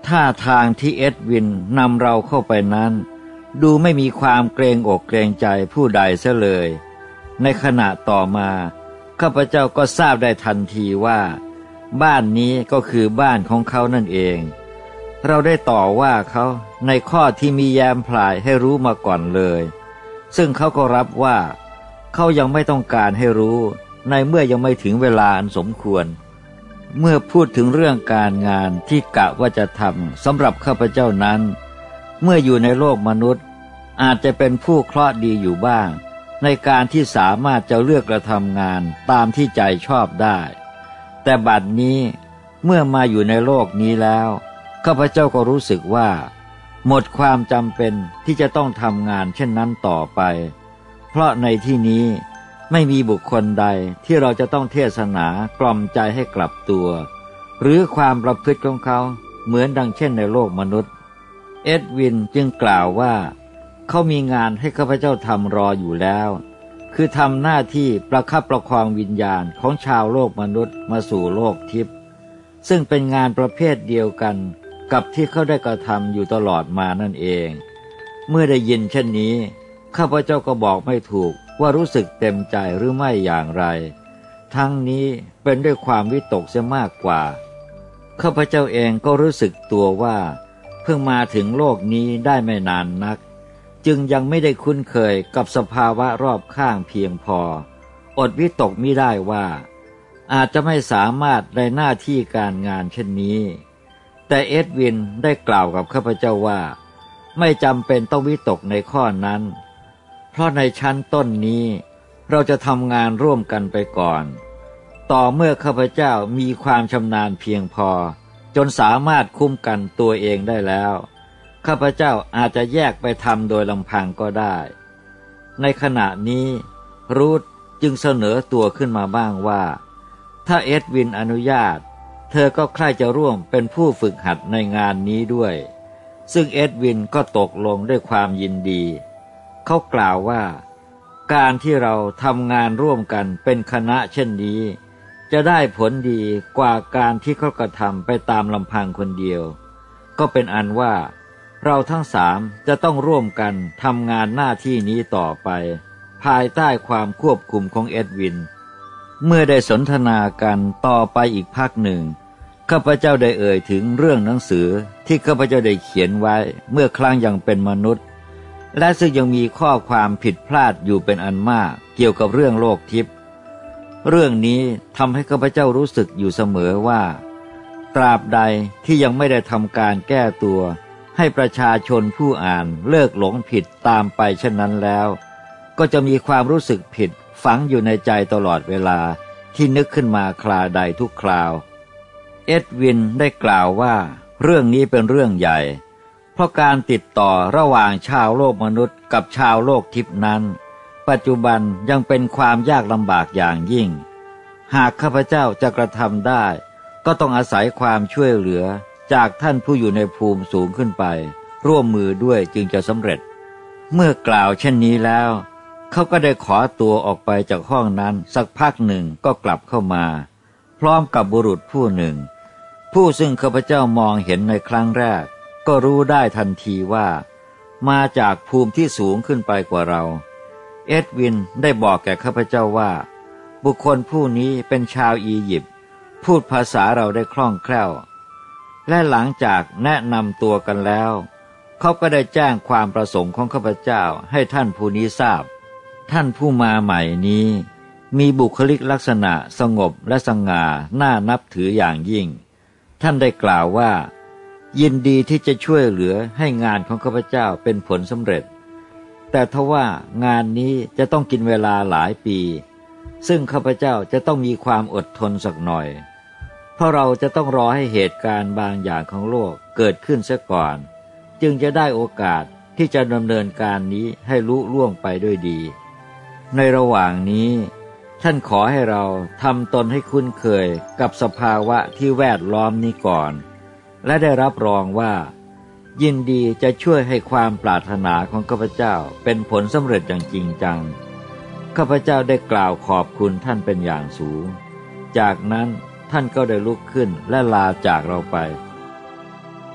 ท่าทางที่เอ็ดวินนำเราเข้าไปนั้นดูไม่มีความเกรงอกเกรงใจผู้ใดเสียเลยในขณะต่อมาข้าพเจ้าก็ทราบได้ทันทีว่าบ้านนี้ก็คือบ้านของเขานั่นเองเราได้ต่อว่าเขาในข้อที่มีแยมพลายให้รู้มาก่อนเลยซึ่งเขาก็รับว่าเขายังไม่ต้องการให้รู้ในเมื่อยังไม่ถึงเวลาอันสมควรเมื่อพูดถึงเรื่องการงานที่กะว่าจะทำสำหรับข้าพเจ้านั้นเมื่ออยู่ในโลกมนุษย์อาจจะเป็นผู้เคราะห์ดีอยู่บ้างในการที่สามารถจะเลือกกระทำงานตามที่ใจชอบได้แต่บัดนี้เมื่อมาอยู่ในโลกนี้แล้วข้าพเจ้าก็รู้สึกว่าหมดความจำเป็นที่จะต้องทำงานเช่นนั้นต่อไปเพราะในที่นี้ไม่มีบุคคลใดที่เราจะต้องเทศนากล่อมใจให้กลับตัวหรือความประพฤติของเขาเหมือนดังเช่นในโลกมนุษย์เอ็ดวินจึงกล่าวว่าเขามีงานให้ข้าพเจ้าทำรออยู่แล้วคือทำหน้าที่ประคับประคองวิญญาณของชาวโลกมนุษย์มาสู่โลกทิพย์ซึ่งเป็นงานประเภทเดียวกันกับที่เขาได้กระทำอยู่ตลอดมานั่นเองเมื่อได้ยินเช่นนี้ข้าพเจ้าก็บอกไม่ถูกว่ารู้สึกเต็มใจหรือไม่อย่างไรทั้งนี้เป็นด้วยความวิตกเสียมากกว่าข้าพเจ้าเองก็รู้สึกตัวว่าเพิ่งมาถึงโลกนี้ได้ไม่นานนักจึงยังไม่ได้คุ้นเคยกับสภาวะรอบข้างเพียงพออดวิตกมิได้ว่าอาจจะไม่สามารถในหน้าที่การงานเช่นนี้แต่เอ็ดวินได้กล่าวกับข้าพเจ้าว่าไม่จำเป็นต้องวิตกในข้อนั้นเพราะในชั้นต้นนี้เราจะทำงานร่วมกันไปก่อนต่อเมื่อข้าพเจ้ามีความชำนาญเพียงพอจนสามารถคุ้มกันตัวเองได้แล้วข้าพเจ้าอาจจะแยกไปทำโดยลำพังก็ได้ในขณะนี้รูธจึงเสนอตัวขึ้นมาบ้างว่าถ้าเอ็ดวินอนุญาตเธอก็ใคร่จะร่วมเป็นผู้ฝึกหัดในงานนี้ด้วยซึ่งเอ็ดวินก็ตกลงด้วยความยินดีเขากล่าวว่าการที่เราทำงานร่วมกันเป็นคณะเช่นนี้จะได้ผลดีกว่าการที่เขากระทำไปตามลำพังคนเดียวก็เป็นอันว่าเราทั้งสามจะต้องร่วมกันทำงานหน้าที่นี้ต่อไปภายใต้ความควบคุมของเอ็ดวินเมื่อได้สนทนากันต่อไปอีกพักหนึ่งข้าพเจ้าได้เอ่ยถึงเรื่องหนังสือที่ข้าพเจ้าได้เขียนไว้เมื่อครั้งยังเป็นมนุษย์และซึ่งยังมีข้อความผิดพลาดอยู่เป็นอันมากเกี่ยวกับเรื่องโลกทิพย์เรื่องนี้ทำให้ข้าพเจ้ารู้สึกอยู่เสมอว่าตราบใดที่ยังไม่ได้ทำการแก้ตัวให้ประชาชนผู้อ่านเลิกหลงผิดตามไปเช่นนั้นแล้วก็จะมีความรู้สึกผิดฝังอยู่ในใจตลอดเวลาที่นึกขึ้นมาคราใดทุกคราวเอ็ดวินได้กล่าวว่าเรื่องนี้เป็นเรื่องใหญ่เพราะการติดต่อระหว่างชาวโลกมนุษย์กับชาวโลกทิพย์นั้นปัจจุบันยังเป็นความยากลำบากอย่างยิ่งหากข้าพเจ้าจะกระทำได้ก็ต้องอาศัยความช่วยเหลือจากท่านผู้อยู่ในภูมิสูงขึ้นไปร่วมมือด้วยจึงจะสำเร็จเมื่อกล่าวเช่นนี้แล้วเขาก็ได้ขอตัวออกไปจากห้องนั้นสักพักหนึ่งก็กลับเข้ามาพร้อมกับบุรุษผู้หนึ่งผู้ซึ่งข้าพเจ้ามองเห็นในครั้งแรกก็รู้ได้ทันทีว่ามาจากภูมิที่สูงขึ้นไปกว่าเราเอ็ดวินได้บอกแก่ข้าพเจ้าว่าบุคคลผู้นี้เป็นชาวอียิปต์พูดภาษาเราได้คล่องแคล่วและหลังจากแนะนำตัวกันแล้วเขาก็ได้แจ้งความประสงค์ของข้าพเจ้าให้ท่านผู้นี้ทราบท่านผู้มาใหม่นี้มีบุคลิกลักษณะสงบและสง่าน่านับถืออย่างยิ่งท่านได้กล่าวว่ายินดีที่จะช่วยเหลือให้งานของข้าพเจ้าเป็นผลสำเร็จแต่ทว่างานนี้จะต้องกินเวลาหลายปีซึ่งข้าพเจ้าจะต้องมีความอดทนสักหน่อยเพราะเราจะต้องรอให้เหตุการณ์บางอย่างของโลกเกิดขึ้นซะก่อนจึงจะได้โอกาสที่จะดำเนินการนี้ให้ลุล่วงไปด้วยดีในระหว่างนี้ท่านขอให้เราทำตนให้คุ้นเคยกับสภาวะที่แวดล้อมนี้ก่อนและได้รับรองว่ายินดีจะช่วยให้ความปรารถนาของข้าพเจ้าเป็นผลสำเร็จอย่างจริงจังข้าพเจ้าได้กล่าวขอบคุณท่านเป็นอย่างสูงจากนั้นท่านก็ได้ลุกขึ้นและลาจากเราไป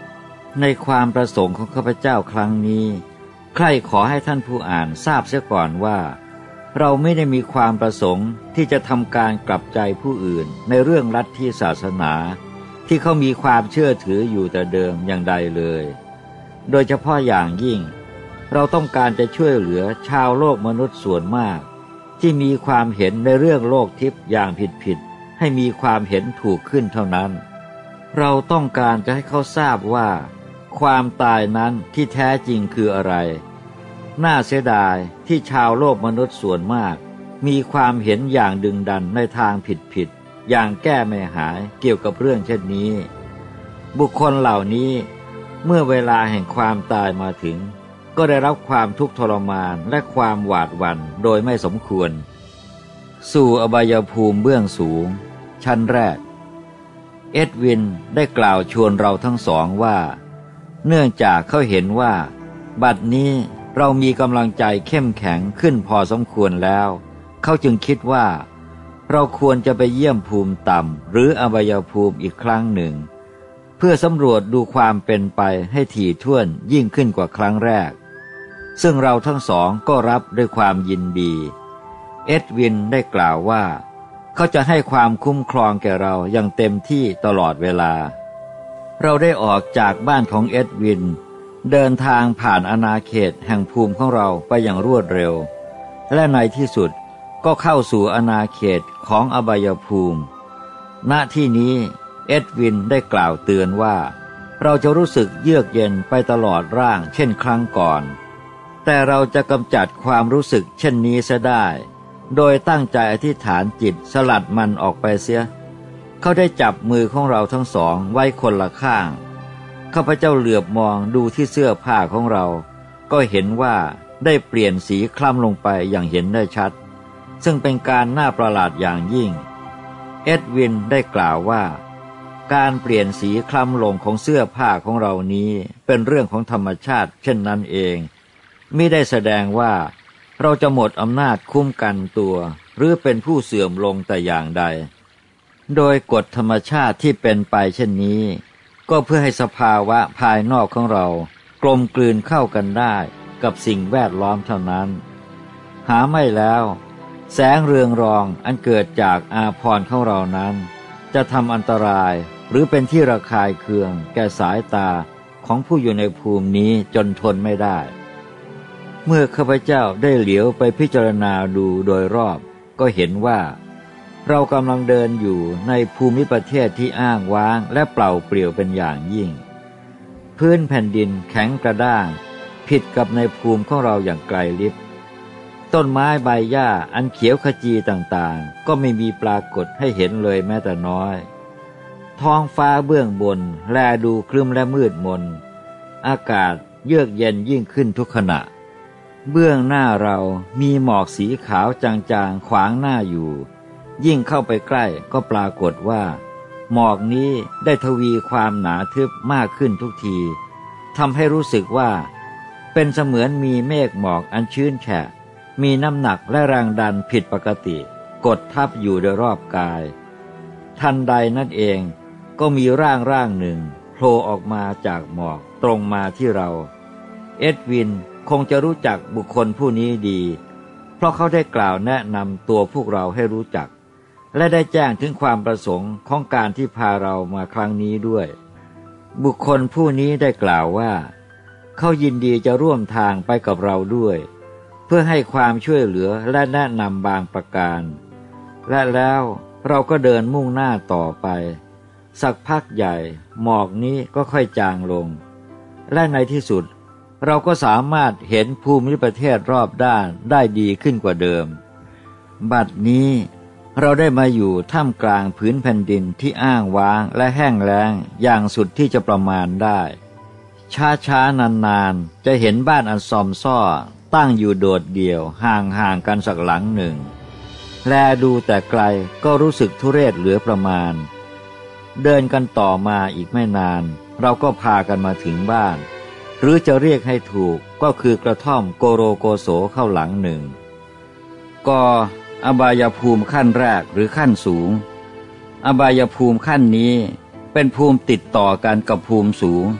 ในความประสงค์ของข้าพเจ้าครั้งนี้ใคร่ขอให้ท่านผู้อ่านทราบเสียก่อนว่าเราไม่ได้มีความประสงค์ที่จะทำการกลับใจผู้อื่นในเรื่องลัทธิศาสนาที่เขามีความเชื่อถืออยู่แต่เดิมอย่างใดเลยโดยเฉพาะอย่างยิ่งเราต้องการจะช่วยเหลือชาวโลกมนุษย์ส่วนมากที่มีความเห็นในเรื่องโลกทิพย์อย่างผิดๆให้มีความเห็นถูกขึ้นเท่านั้นเราต้องการจะให้เขาทราบว่าความตายนั้นที่แท้จริงคืออะไรน่าเสียดายที่ชาวโลกมนุษย์ส่วนมากมีความเห็นอย่างดึงดันในทางผิดๆอย่างแก้ไม่หายเกี่ยวกับเรื่องเช่นนี้บุคคลเหล่านี้เมื่อเวลาแห่งความตายมาถึงก็ได้รับความทุกข์ทรมานและความหวาดหวั่นโดยไม่สมควรสู่อบายภูมิเบื้องสูงชั้นแรกเอ็ดวินได้กล่าวชวนเราทั้งสองว่าเนื่องจากเขาเห็นว่าบัดนี้เรามีกำลังใจเข้มแข็งขึ้นพอสมควรแล้วเขาจึงคิดว่าเราควรจะไปเยี่ยมภูมิต่ำหรืออบายภูมิอีกครั้งหนึ่งเพื่อสำรวจดูความเป็นไปให้ถี่ถ้วนยิ่งขึ้นกว่าครั้งแรกซึ่งเราทั้งสองก็รับด้วยความยินดีเอ็ดวินได้กล่าวว่าเขาจะให้ความคุ้มครองแก่เราอย่างเต็มที่ตลอดเวลาเราได้ออกจากบ้านของเอ็ดวินเดินทางผ่านอาณาเขตแห่งภูมิของเราไปอย่างรวดเร็วและในที่สุดก็เข้าสู่อาณาเขตของอบายภูมิณที่นี้เอ็ดวินได้กล่าวเตือนว่าเราจะรู้สึกเยือกเย็นไปตลอดร่างเช่นครั้งก่อนแต่เราจะกำจัดความรู้สึกเช่นนี้เสียได้โดยตั้งใจอธิษฐานจิตสลัดมันออกไปเสียเขาได้จับมือของเราทั้งสองไว้คนละข้างข้าพเจ้าเหลือบมองดูที่เสื้อผ้าของเราก็เห็นว่าได้เปลี่ยนสีคล้ำลงไปอย่างเห็นได้ชัดซึ่งเป็นการน่าประหลาดอย่างยิ่งเอ็ดวินได้กล่าวว่าการเปลี่ยนสีคล้ำลงของเสื้อผ้าของเรานี้เป็นเรื่องของธรรมชาติเช่นนั้นเองมิได้แสดงว่าเราจะหมดอำนาจคุ้มกันตัวหรือเป็นผู้เสื่อมลงแต่อย่างใดโดยกฎธรรมชาติที่เป็นไปเช่นนี้ก็เพื่อให้สภาวะภายนอกของเรากลมกลืนเข้ากันได้กับสิ่งแวดล้อมเท่านั้นหาไม่แล้วแสงเรืองรองอันเกิดจากอาภรณ์ของเรานั้นจะทำอันตรายหรือเป็นที่ระคายเคืองแก่สายตาของผู้อยู่ในภูมินี้จนทนไม่ได้เมื่อข้าพเจ้าได้เหลียวไปพิจารณาดูโดยรอบก็เห็นว่าเรากำลังเดินอยู่ในภูมิประเทศที่อ้างว้างและเปล่าเปลี่ยวเป็นอย่างยิ่งพื้นแผ่นดินแข็งกระด้างผิดกับในภูมิของเราอย่างไกลลิบต้นไม้ใบหญ้าอันเขียวขจีต่างๆก็ไม่มีปรากฏให้เห็นเลยแม้แต่น้อยท้องฟ้าเบื้องบนแลดูครึ้มและมืดมนอากาศเยือกเย็นยิ่งขึ้นทุกขณะเบื้องหน้าเรามีหมอกสีขาวจางๆขวางหน้าอยู่ยิ่งเข้าไปใกล้ก็ปรากฏว่าหมอกนี้ได้ทวีความหนาทึบมากขึ้นทุกทีทำให้รู้สึกว่าเป็นเสมือนมีเมฆหมอกอันชื้นแฉะมีน้ำหนักและแรงดันผิดปกติกดทับอยู่โดยรอบกายทันใดนั่นเองก็มีร่างร่างหนึ่งโผล่ออกมาจากหมอกตรงมาที่เราเอ็ดวินคงจะรู้จักบุคคลผู้นี้ดีเพราะเขาได้กล่าวแนะนำตัวพวกเราให้รู้จักและได้แจ้งถึงความประสงค์ของการที่พาเรามาครั้งนี้ด้วยบุคคลผู้นี้ได้กล่าวว่าเขายินดีจะร่วมทางไปกับเราด้วยเพื่อให้ความช่วยเหลือและแนะนำบางประการและแล้วเราก็เดินมุ่งหน้าต่อไปสักพักใหญ่หมอกนี้ก็ค่อยจางลงและในที่สุดเราก็สามารถเห็นภูมิประเทศรอบด้านได้ดีขึ้นกว่าเดิมบัดนี้เราได้มาอยู่ท่ามกลางพื้นแผ่นดินที่อ้างว้างและแห้งแล้งอย่างสุดที่จะประมาณได้ช้าช้านานๆจะเห็นบ้านอันซอมซ่อตั้งอยู่โดดเดี่ยวห่างๆกันสักหลังหนึ่งแลดูแต่ไกลก็รู้สึกทุเรศเหลือประมาณเดินกันต่อมาอีกไม่นานเราก็พากันมาถึงบ้านหรือจะเรียกให้ถูกก็คือกระท่อมโกโรโกโสเข้าหลังหนึ่งก็อบายภูมิขั้นแรกหรือขั้นสูงอบายภูมิขั้นนี้เป็นภูมิติดต่อกันกับภูมิสูง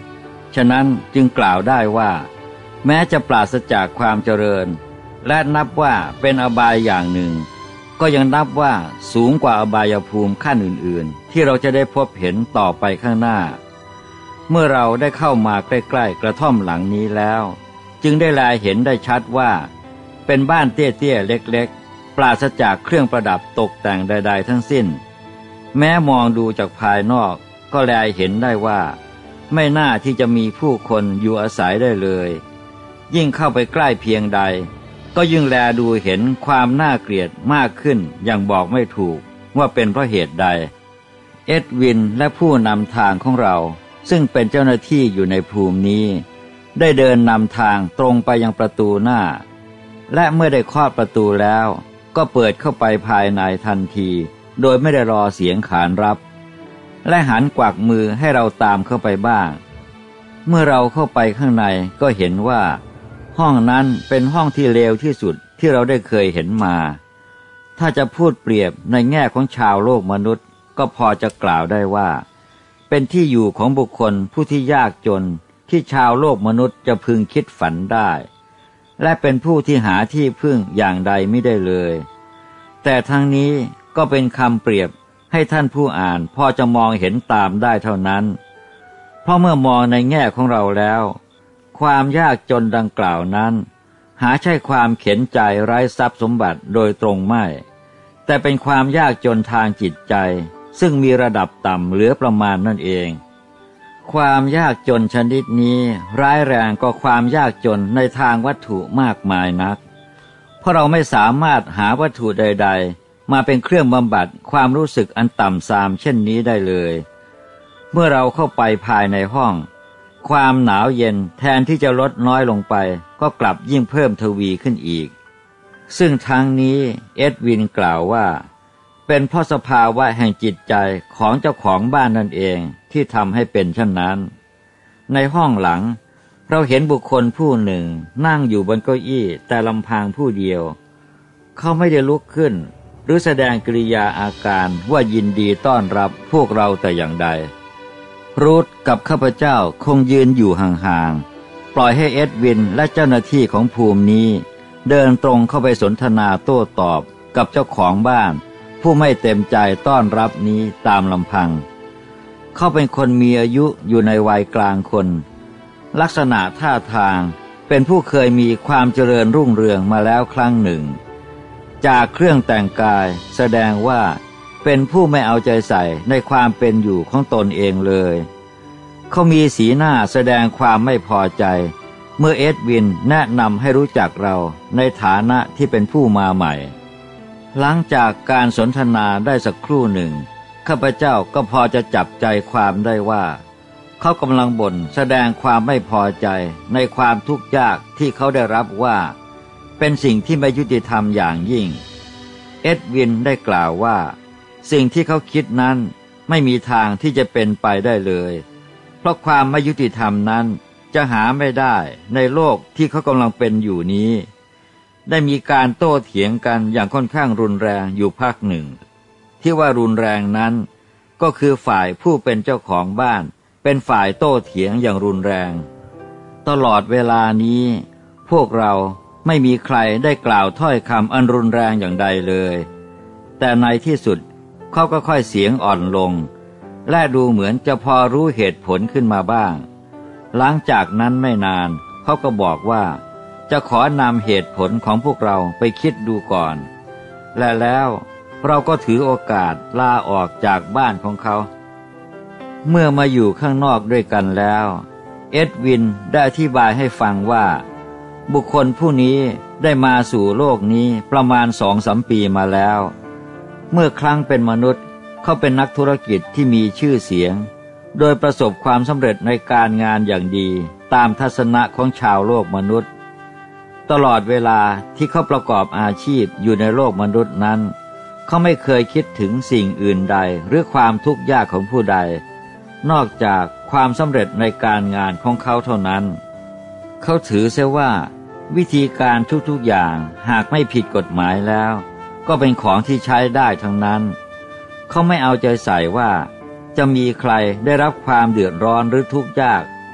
ฉะนั้นจึงกล่าวได้ว่าแม้จะปราศจากความเจริญและนับว่าเป็นอบายอย่างหนึ่งก็ยังนับว่าสูงกว่าอบายภูมิขั้นอื่นๆที่เราจะได้พบเห็นต่อไปข้างหน้าเมื่อเราได้เข้ามาใกล้ๆกระท่อมหลังนี้แล้วจึงได้แลเห็นได้ชัดว่าเป็นบ้านเตี้ยๆเล็กๆปราศจากเครื่องประดับตกแต่งใดๆทั้งสิ้นแม้มองดูจากภายนอกก็แลเห็นได้ว่าไม่น่าที่จะมีผู้คนอยู่อาศัยได้เลยยิ่งเข้าไปใกล้เพียงใดก็ยิ่งแลดูเห็นความน่าเกลียดมากขึ้นอย่างบอกไม่ถูกว่าเป็นเพราะเหตุใดเอ็ดวินและผู้นำทางของเราซึ่งเป็นเจ้าหน้าที่อยู่ในภูมินี้ได้เดินนำทางตรงไปยังประตูหน้าและเมื่อได้เคาะประตูแล้วก็เปิดเข้าไปภายในทันทีโดยไม่ได้รอเสียงขานรับและหันกวักมือให้เราตามเข้าไปบ้างเมื่อเราเข้าไปข้างในก็เห็นว่าห้องนั้นเป็นห้องที่เลวที่สุดที่เราได้เคยเห็นมาถ้าจะพูดเปรียบในแง่ของชาวโลกมนุษย์ก็พอจะกล่าวได้ว่าเป็นที่อยู่ของบุคคลผู้ที่ยากจนที่ชาวโลกมนุษย์จะพึงคิดฝันได้และเป็นผู้ที่หาที่พึ่งอย่างใดไม่ได้เลยแต่ทั้งนี้ก็เป็นคำเปรียบให้ท่านผู้อ่านพอจะมองเห็นตามได้เท่านั้นเพราะเมื่อมองในแง่ของเราแล้วความยากจนดังกล่าวนั้นหาใช่ความเข็ญใจไร้ทรัพย์สมบัติโดยตรงไม่แต่เป็นความยากจนทางจิตใจซึ่งมีระดับต่ำเหลือประมาณนั่นเองความยากจนชนิดนี้ร้ายแรงกว่าความยากจนในทางวัตถุมากมายนักเพราะเราไม่สามารถหาวัตถุใดๆมาเป็นเครื่องบำบัดความรู้สึกอันต่ำทรามเช่นนี้ได้เลยเมื่อเราเข้าไปภายในห้องความหนาวเย็นแทนที่จะลดน้อยลงไปก็กลับยิ่งเพิ่มทวีขึ้นอีกซึ่งทั้งนี้เอ็ดวินกล่าวว่าเป็นเพราะสภาวะแห่งจิตใจของเจ้าของบ้านนั่นเองที่ทำให้เป็นเช่นนั้นในห้องหลังเราเห็นบุคคลผู้หนึ่งนั่งอยู่บนเก้าอี้แต่ลำพังผู้เดียวเขาไม่ได้ลุกขึ้นหรือแสดงกริยาอาการว่ายินดีต้อนรับพวกเราแต่อย่างใดรูธกับข้าพเจ้าคงยืนอยู่ห่างๆปล่อยให้เอ็ดวินและเจ้าหน้าที่ของภูมินี้เดินตรงเข้าไปสนทนาโต้ตอบกับเจ้าของบ้านผู้ไม่เต็มใจต้อนรับนี้ตามลำพังเขาเป็นคนมีอายุอยู่ในวัยกลางคนลักษณะท่าทางเป็นผู้เคยมีความเจริญรุ่งเรืองมาแล้วครั้งหนึ่งจากเครื่องแต่งกายแสดงว่าเป็นผู้ไม่เอาใจใส่ในความเป็นอยู่ของตนเองเลยเขามีสีหน้าแสดงความไม่พอใจเมื่อเอ็ดวินแนะนำให้รู้จักเราในฐานะที่เป็นผู้มาใหม่หลังจากการสนทนาได้สักครู่หนึ่งข้าพเจ้าก็พอจะจับใจความได้ว่าเขากำลังบ่นแสดงความไม่พอใจในความทุกข์ยากที่เขาได้รับว่าเป็นสิ่งที่ไม่ยุติธรรมอย่างยิ่งเอ็ดวินได้กล่าวว่าสิ่งที่เขาคิดนั้นไม่มีทางที่จะเป็นไปได้เลยเพราะความไม่ยุติธรรมนั้นจะหาไม่ได้ในโลกที่เขากำลังเป็นอยู่นี้ได้มีการโต้เถียงกันอย่างค่อนข้างรุนแรงอยู่พักหนึ่งที่ว่ารุนแรงนั้นก็คือฝ่ายผู้เป็นเจ้าของบ้านเป็นฝ่ายโต้เถียงอย่างรุนแรงตลอดเวลานี้พวกเราไม่มีใครได้กล่าวถ้อยคำอันรุนแรงอย่างใดเลยแต่ในที่สุดเขาก็ค่อยเสียงอ่อนลงและดูเหมือนจะพอรู้เหตุผลขึ้นมาบ้างหลังจากนั้นไม่นานเขาก็บอกว่าจะขอนำเหตุผลของพวกเราไปคิดดูก่อนและแล้วเราก็ถือโอกาสลาออกจากบ้านของเขาเมื่อมาอยู่ข้างนอกด้วยกันแล้วเอ็ดวินได้อธิบายให้ฟังว่าบุคคลผู้นี้ได้มาสู่โลกนี้ประมาณสองสามปีมาแล้วเมื่อครั้งเป็นมนุษย์เขาเป็นนักธุรกิจที่มีชื่อเสียงโดยประสบความสำเร็จในการงานอย่างดีตามทัศนะของชาวโลกมนุษย์ตลอดเวลาที่เขาประกอบอาชีพอยู่ในโลกมนุษย์นั้นเขาไม่เคยคิดถึงสิ่งอื่นใดหรือความทุกข์ยากของผู้ใดนอกจากความสำเร็จในการงานของเขาเท่านั้นเขาถือเสียว่าวิธีการทุกๆอย่างหากไม่ผิดกฎหมายแล้วก็เป็นของที่ใช้ได้ทั้งนั้นเขาไม่เอาใจใส่ว่าจะมีใครได้รับความเดือดร้อนหรือทุกข์ยากเพ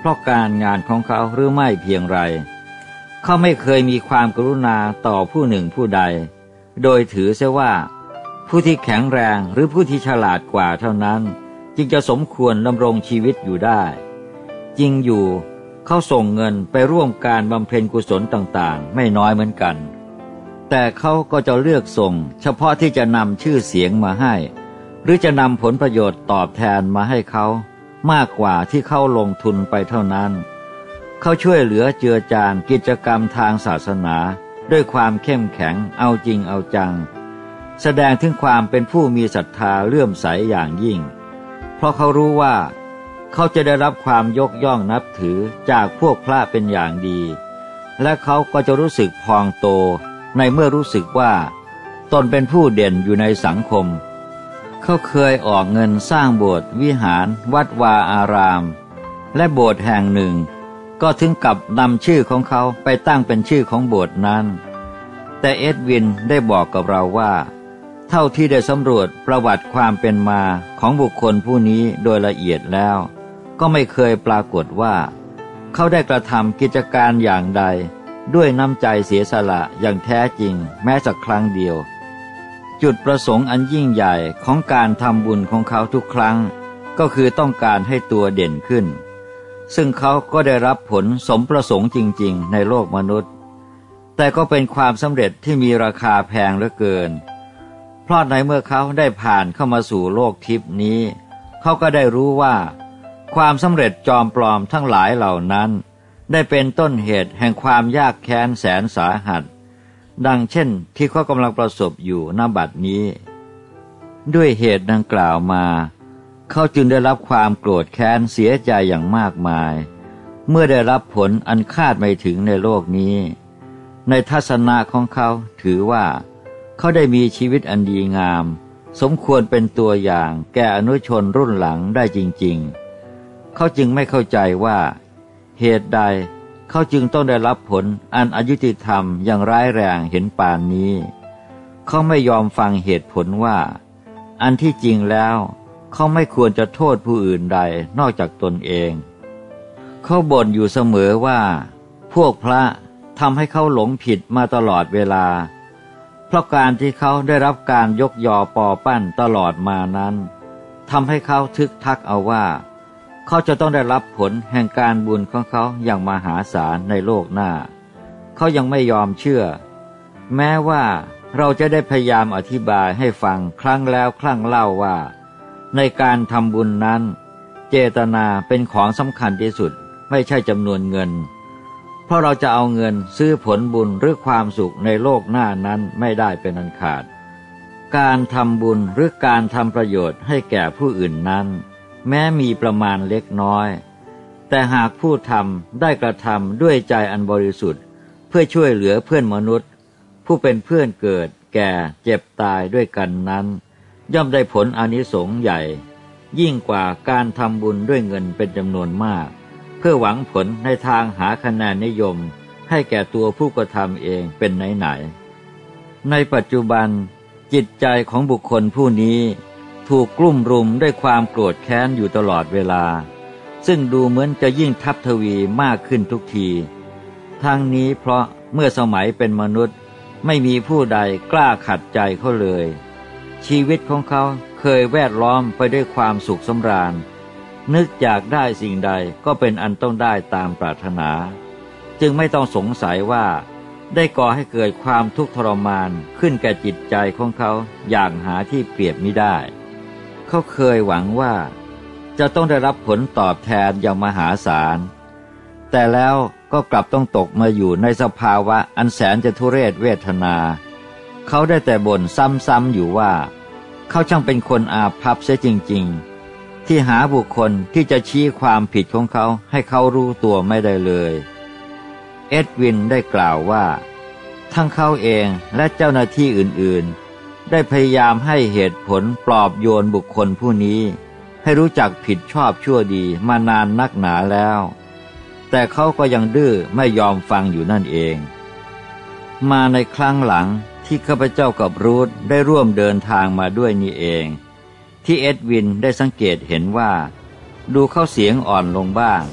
ราะการงานของเขาหรือไม่เพียงไรเขาไม่เคยมีความกรุณาต่อผู้หนึ่งผู้ใดโดยถือเสียว่าผู้ที่แข็งแรงหรือผู้ที่ฉลาดกว่าเท่านั้นจึงจะสมควรดำรงชีวิตอยู่ได้จริงอยู่เขาส่งเงินไปร่วมการบำเพ็ญกุศลต่างๆไม่น้อยเหมือนกันแต่เขาก็จะเลือกส่งเฉพาะที่จะนำชื่อเสียงมาให้หรือจะนำผลประโยชน์ตอบแทนมาให้เขามากกว่าที่เขาลงทุนไปเท่านั้นเขาช่วยเหลือเจือจานกิจกรรมทางศาสนาด้วยความเข้มแข็งเอาจริงเอาจังแสดงถึงความเป็นผู้มีศรัทธาเลื่อมใสอย่างยิ่งเพราะเขารู้ว่าเขาจะได้รับความยกย่องนับถือจากพวกพระเป็นอย่างดีและเขาก็จะรู้สึกพองโตในเมื่อรู้สึกว่าตนเป็นผู้เด่นอยู่ในสังคมเขาเคยออกเงินสร้างโบสถ์วิหารวัดวาอารามและโบสถ์แห่งหนึ่งก็ถึงกับนำชื่อของเขาไปตั้งเป็นชื่อของโบสถ์นั้นแต่เอ็ดวินได้บอกกับเราว่าเท่าที่ได้สำรวจประวัติความเป็นมาของบุคคลผู้นี้โดยละเอียดแล้วก็ไม่เคยปรากฏว่าเขาได้กระทำกิจการอย่างใดด้วยน้ำใจเสียสละอย่างแท้จริงแม้สักครั้งเดียวจุดประสงค์อันยิ่งใหญ่ของการทำบุญของเขาทุกครั้งก็คือต้องการให้ตัวเด่นขึ้นซึ่งเขาก็ได้รับผลสมประสงค์จริงๆในโลกมนุษย์แต่ก็เป็นความสำเร็จที่มีราคาแพงเหลือเกินเพราะในเมื่อเขาได้ผ่านเข้ามาสู่โลกทิพย์นี้เขาก็ได้รู้ว่าความสำเร็จจอมปลอมทั้งหลายเหล่านั้นได้เป็นต้นเหตุแห่งความยากแค้นแสนสาหัสดังเช่นที่เขากำลังประสบอยู่ณบัดนี้ด้วยเหตุดังกล่าวมาเขาจึงได้รับความโกรธแค้นเสียใจอย่างมากมายเมื่อได้รับผลอันคาดไม่ถึงในโลกนี้ในทัศนะของเขาถือว่าเขาได้มีชีวิตอันดีงามสมควรเป็นตัวอย่างแก่อนุชนรุ่นหลังได้จริงๆเขาจึงไม่เข้าใจว่าเหตุใดเขาจึงต้องได้รับผลอันอยุติธรรมอย่างร้ายแรงเห็นป่านนี้เขาไม่ยอมฟังเหตุผลว่าอันที่จริงแล้วเขาไม่ควรจะโทษผู้อื่นใดนอกจากตนเองเขาบ่นอยู่เสมอว่าพวกพระทำให้เขาหลงผิดมาตลอดเวลาเพราะการที่เขาได้รับการยกยอปอปั้นตลอดมานั้นทำให้เขาทึกทักเอาว่าเขาจะต้องได้รับผลแห่งการบุญของเขาอย่างมหาศาลในโลกหน้าเขายังไม่ยอมเชื่อแม้ว่าเราจะได้พยายามอธิบายให้ฟังครั้งแล้วครั้งเล่าว่าในการทำบุญนั้นเจตนาเป็นของสำคัญที่สุดไม่ใช่จำนวนเงินเพราะเราจะเอาเงินซื้อผลบุญหรือความสุขในโลกหน้านั้นไม่ได้เป็นอันขาดการทำบุญหรือการทำประโยชน์ให้แก่ผู้อื่นนั้นแม้มีประมาณเล็กน้อยแต่หากผู้ทำได้กระทำด้วยใจอันบริสุทธิ์เพื่อช่วยเหลือเพื่อนมนุษย์ผู้เป็นเพื่อนเกิดแก่เจ็บตายด้วยกันนั้นย่อมได้ผลอานิสงส์ใหญ่ยิ่งกว่าการทำบุญด้วยเงินเป็นจำนวนมากเพื่อหวังผลในทางหาคะแนนนิยมให้แก่ตัวผู้กระทำเองเป็นไหนๆในปัจจุบันจิตใจของบุคคลผู้นี้ถูกกลุ่มรุมด้วยความโกรธแค้นอยู่ตลอดเวลาซึ่งดูเหมือนจะยิ่งทับทวีมากขึ้นทุกทีทั้งนี้เพราะเมื่อสมัยเป็นมนุษย์ไม่มีผู้ใดกล้าขัดใจเขาเลยชีวิตของเขาเคยแวดล้อมไปด้วยความสุขสำราญนึกอยากได้สิ่งใดก็เป็นอันต้องได้ตามปรารถนาจึงไม่ต้องสงสัยว่าได้ก่อให้เกิดความทุกข์ทรมานขึ้นแก่จิตใจของเขาอย่างหาที่เปรียบมิได้เขาเคยหวังว่าจะต้องได้รับผลตอบแทนอย่างมหาศาลแต่แล้วก็กลับต้องตกมาอยู่ในสภาวะอันแสนจะทุเรศเวทนาเขาได้แต่บ่นซ้ำๆอยู่ว่าเขาช่างเป็นคนอาภัพเสียจริงๆที่หาบุคคลที่จะชี้ความผิดของเขาให้เขารู้ตัวไม่ได้เลยเอ็ดวินได้กล่าวว่าทั้งเขาเองและเจ้าหน้าที่อื่นๆได้พยายามให้เหตุผลปลอบโยนบุคคลผู้นี้ให้รู้จักผิดชอบชั่วดีมานานนักหนาแล้วแต่เขาก็ยังดื้อไม่ยอมฟังอยู่นั่นเองมาในครั้งหลังที่ข้าพเจ้ากับรูธได้ร่วมเดินทางมาด้วยนี่เองที่เอ็ดวินได้สังเกตเห็นว่าดูเขาเสียงอ่อนลงบ้าง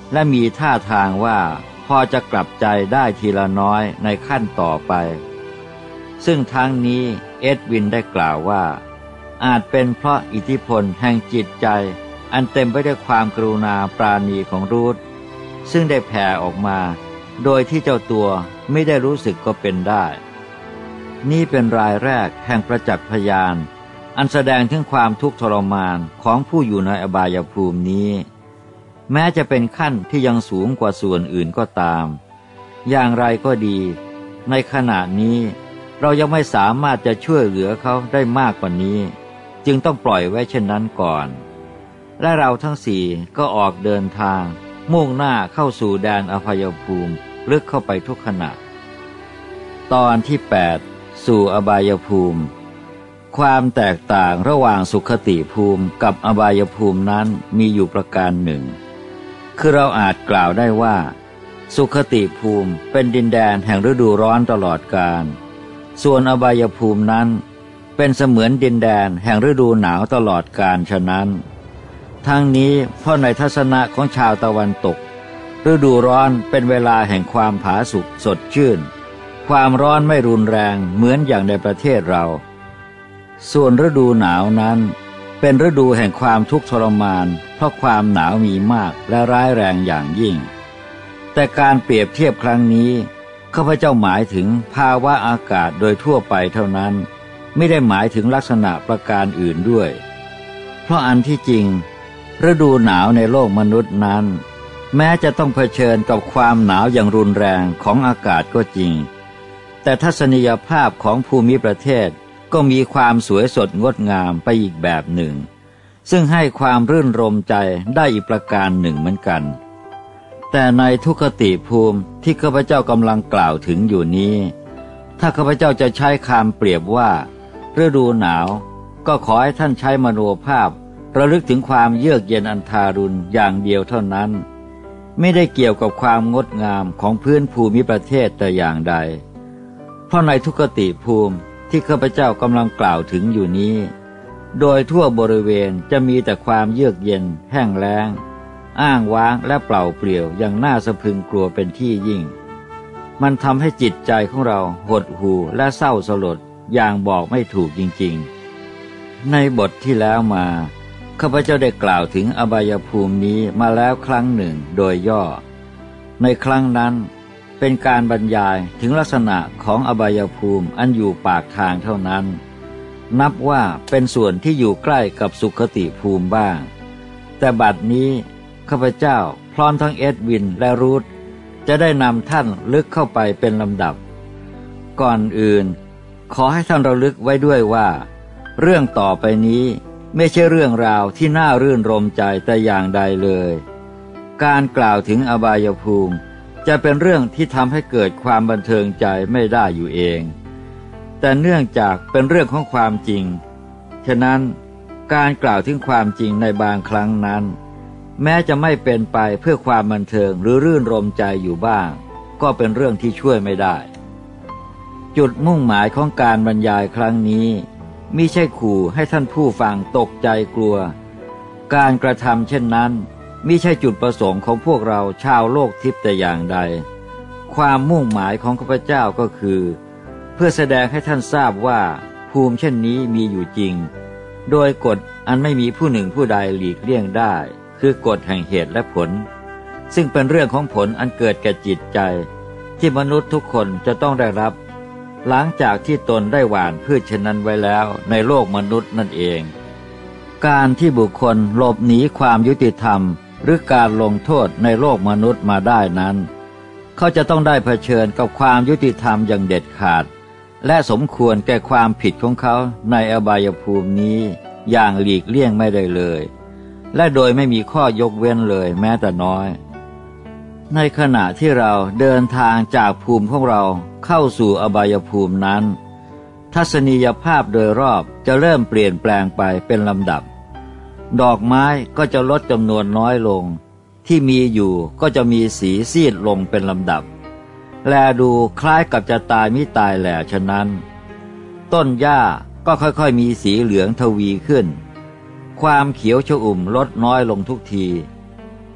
และมีท่าทางว่าพอจะกลับใจได้ทีละน้อยในขั้นต่อไปซึ่งทั้งนี้เอ็ดวินได้กล่าวว่าอาจเป็นเพราะอิทธิพลแห่งจิตใจอันเต็มไปด้วยความกรุณาปราณีของรูธซึ่งได้แผ่ออกมาโดยที่เจ้าตัวไม่ได้รู้สึกก็เป็นได้นี่เป็นรายแรกแห่งประจักษ์พยานอันแสดงถึงความทุกข์ทรมานของผู้อยู่ในอบายภูมินี้แม้จะเป็นขั้นที่ยังสูงกว่าส่วนอื่นก็ตามอย่างไรก็ดีในขณะนี้เรายังไม่สามารถจะช่วยเหลือเขาได้มากกว่านี้จึงต้องปล่อยไว้เช่นนั้นก่อนและเราทั้งสี่ก็ออกเดินทางมุ่งหน้าเข้าสู่แดนอภัยภูมิลึกเข้าไปทุกขณะตอนที่แปดสู่อบายภูมิความแตกต่างระหว่างสุขติภูมิกับอบายภูมินั้นมีอยู่ประการหนึ่งคือเราอาจกล่าวได้ว่าสุขติภูมิเป็นดินแดนแห่งฤดูร้อนตลอดกาลส่วนอบายภูมินั้นเป็นเสมือนดินแดนแห่งฤดูหนาวตลอดกาลฉะนั้นทั้งนี้เพราะในทัศนะของชาวตะวันตกฤดูร้อนเป็นเวลาแห่งความผาสุกสดชื่นความร้อนไม่รุนแรงเหมือนอย่างในประเทศเราส่วนฤดูหนาวนั้นเป็นฤดูแห่งความทุกข์ทรมานเพราะความหนาวมีมากและร้ายแรงอย่างยิ่งแต่การเปรียบเทียบครั้งนี้ข้าพเจ้าหมายถึงภาวะอากาศโดยทั่วไปเท่านั้นไม่ได้หมายถึงลักษณะประการอื่นด้วยเพราะอันที่จริงฤดูหนาวในโลกมนุษย์นั้นแม้จะต้องเผชิญกับความหนาวอย่างรุนแรงของอากาศก็จริงแต่ทัศนียภาพของภูมิประเทศก็มีความสวยสดงดงามไปอีกแบบหนึ่งซึ่งให้ความรื่นรมใจได้อีกประการหนึ่งเหมือนกันแต่ในทุกขติภูมิที่ข้าพเจ้ากำลังกล่าวถึงอยู่นี้ถ้าข้าพเจ้าจะใช้คำเปรียบว่าฤดูหนาวก็ขอให้ท่านใช้มโนภาพระลึกถึงความเยือกเย็นอันทารุณอย่างเดียวเท่านั้นไม่ได้เกี่ยวกับความงดงามของพื้นภูมิประเทศแต่อย่างใดเพราะในทุกขติภูมิที่ข้าพเจ้ากำลังกล่าวถึงอยู่นี้โดยทั่วบริเวณจะมีแต่ความเยือกเย็นแห้งแล้งอ้างว้างและเปล่าเปลี่ยวอย่างน่าสะพรึงกลัวเป็นที่ยิ่งมันทำให้จิตใจของเราหดหู่และเศร้าสลดอย่างบอกไม่ถูกจริงๆในบทที่แล้วมาข้าพเจ้าได้กล่าวถึงอบายภูมินี้มาแล้วครั้งหนึ่งโดยย่อในครั้งนั้นเป็นการบรรยายถึงลักษณะของอบายภูมิอันอยู่ปากทางเท่านั้นนับว่าเป็นส่วนที่อยู่ใกล้กับสุขติภูมิบ้างแต่บัดนี้ข้าพเจ้าพร้อมทั้งเอ็ดวินและรูธจะได้นำท่านลึกเข้าไปเป็นลำดับก่อนอื่นขอให้ท่านระลึกไว้ด้วยว่าเรื่องต่อไปนี้ไม่ใช่เรื่องราวที่น่ารื่นรมใจแต่อย่างใดเลยการกล่าวถึงอบายภูมิจะเป็นเรื่องที่ทำให้เกิดความบันเทิงใจไม่ได้อยู่เองแต่เนื่องจากเป็นเรื่องของความจริงฉะนั้นการกล่าวถึงความจริงในบางครั้งนั้นแม้จะไม่เป็นไปเพื่อความบันเทิงหรือรื่นรมใจอยู่บ้างก็เป็นเรื่องที่ช่วยไม่ได้จุดมุ่งหมายของการบรรยายครั้งนี้มิใช่ขู่ให้ท่านผู้ฟังตกใจกลัวการกระทำเช่นนั้นมิใช่จุดประสงค์ของพวกเราชาวโลกทิพย์แต่อย่างใดความมุ่งหมายของข้าพเจ้าก็คือเพื่อแสดงให้ท่านทราบว่าภูมิเช่นนี้มีอยู่จริงโดยกฎอันไม่มีผู้หนึ่งผู้ใดหลีกเลี่ยงได้คือกฎแห่งเหตุและผลซึ่งเป็นเรื่องของผลอันเกิดแก่จิตใจที่มนุษย์ทุกคนจะต้องได้รับหลังจากที่ตนได้หว่านพืชเช่นนั้นไว้แล้วในโลกมนุษย์นั่นเองการที่บุคคลหลบหนีความยุติธรรมหรือการลงโทษในโลกมนุษย์มาได้นั้นเขาจะต้องได้เผชิญกับความยุติธรรมอย่างเด็ดขาดและสมควรแก่ความผิดของเขาในอบายภูมินี้อย่างหลีกเลี่ยงไม่ได้เลยและโดยไม่มีข้อยกเว้นเลยแม้แต่น้อยในขณะที่เราเดินทางจากภูมิของเราเข้าสู่อบายภูมินั้นทัศนียภาพโดยรอบจะเริ่มเปลี่ยนแปลงไปเป็นลำดับดอกไม้ก็จะลดจำนวนน้อยลงที่มีอยู่ก็จะมีสีซีดลงเป็นลำดับแลดูคล้ายกับจะตายมิตายแหล่ฉะนั้นต้นหญ้าก็ค่อยๆมีสีเหลืองทวีขึ้นความเขียวชอุ่มลดน้อยลงทุกที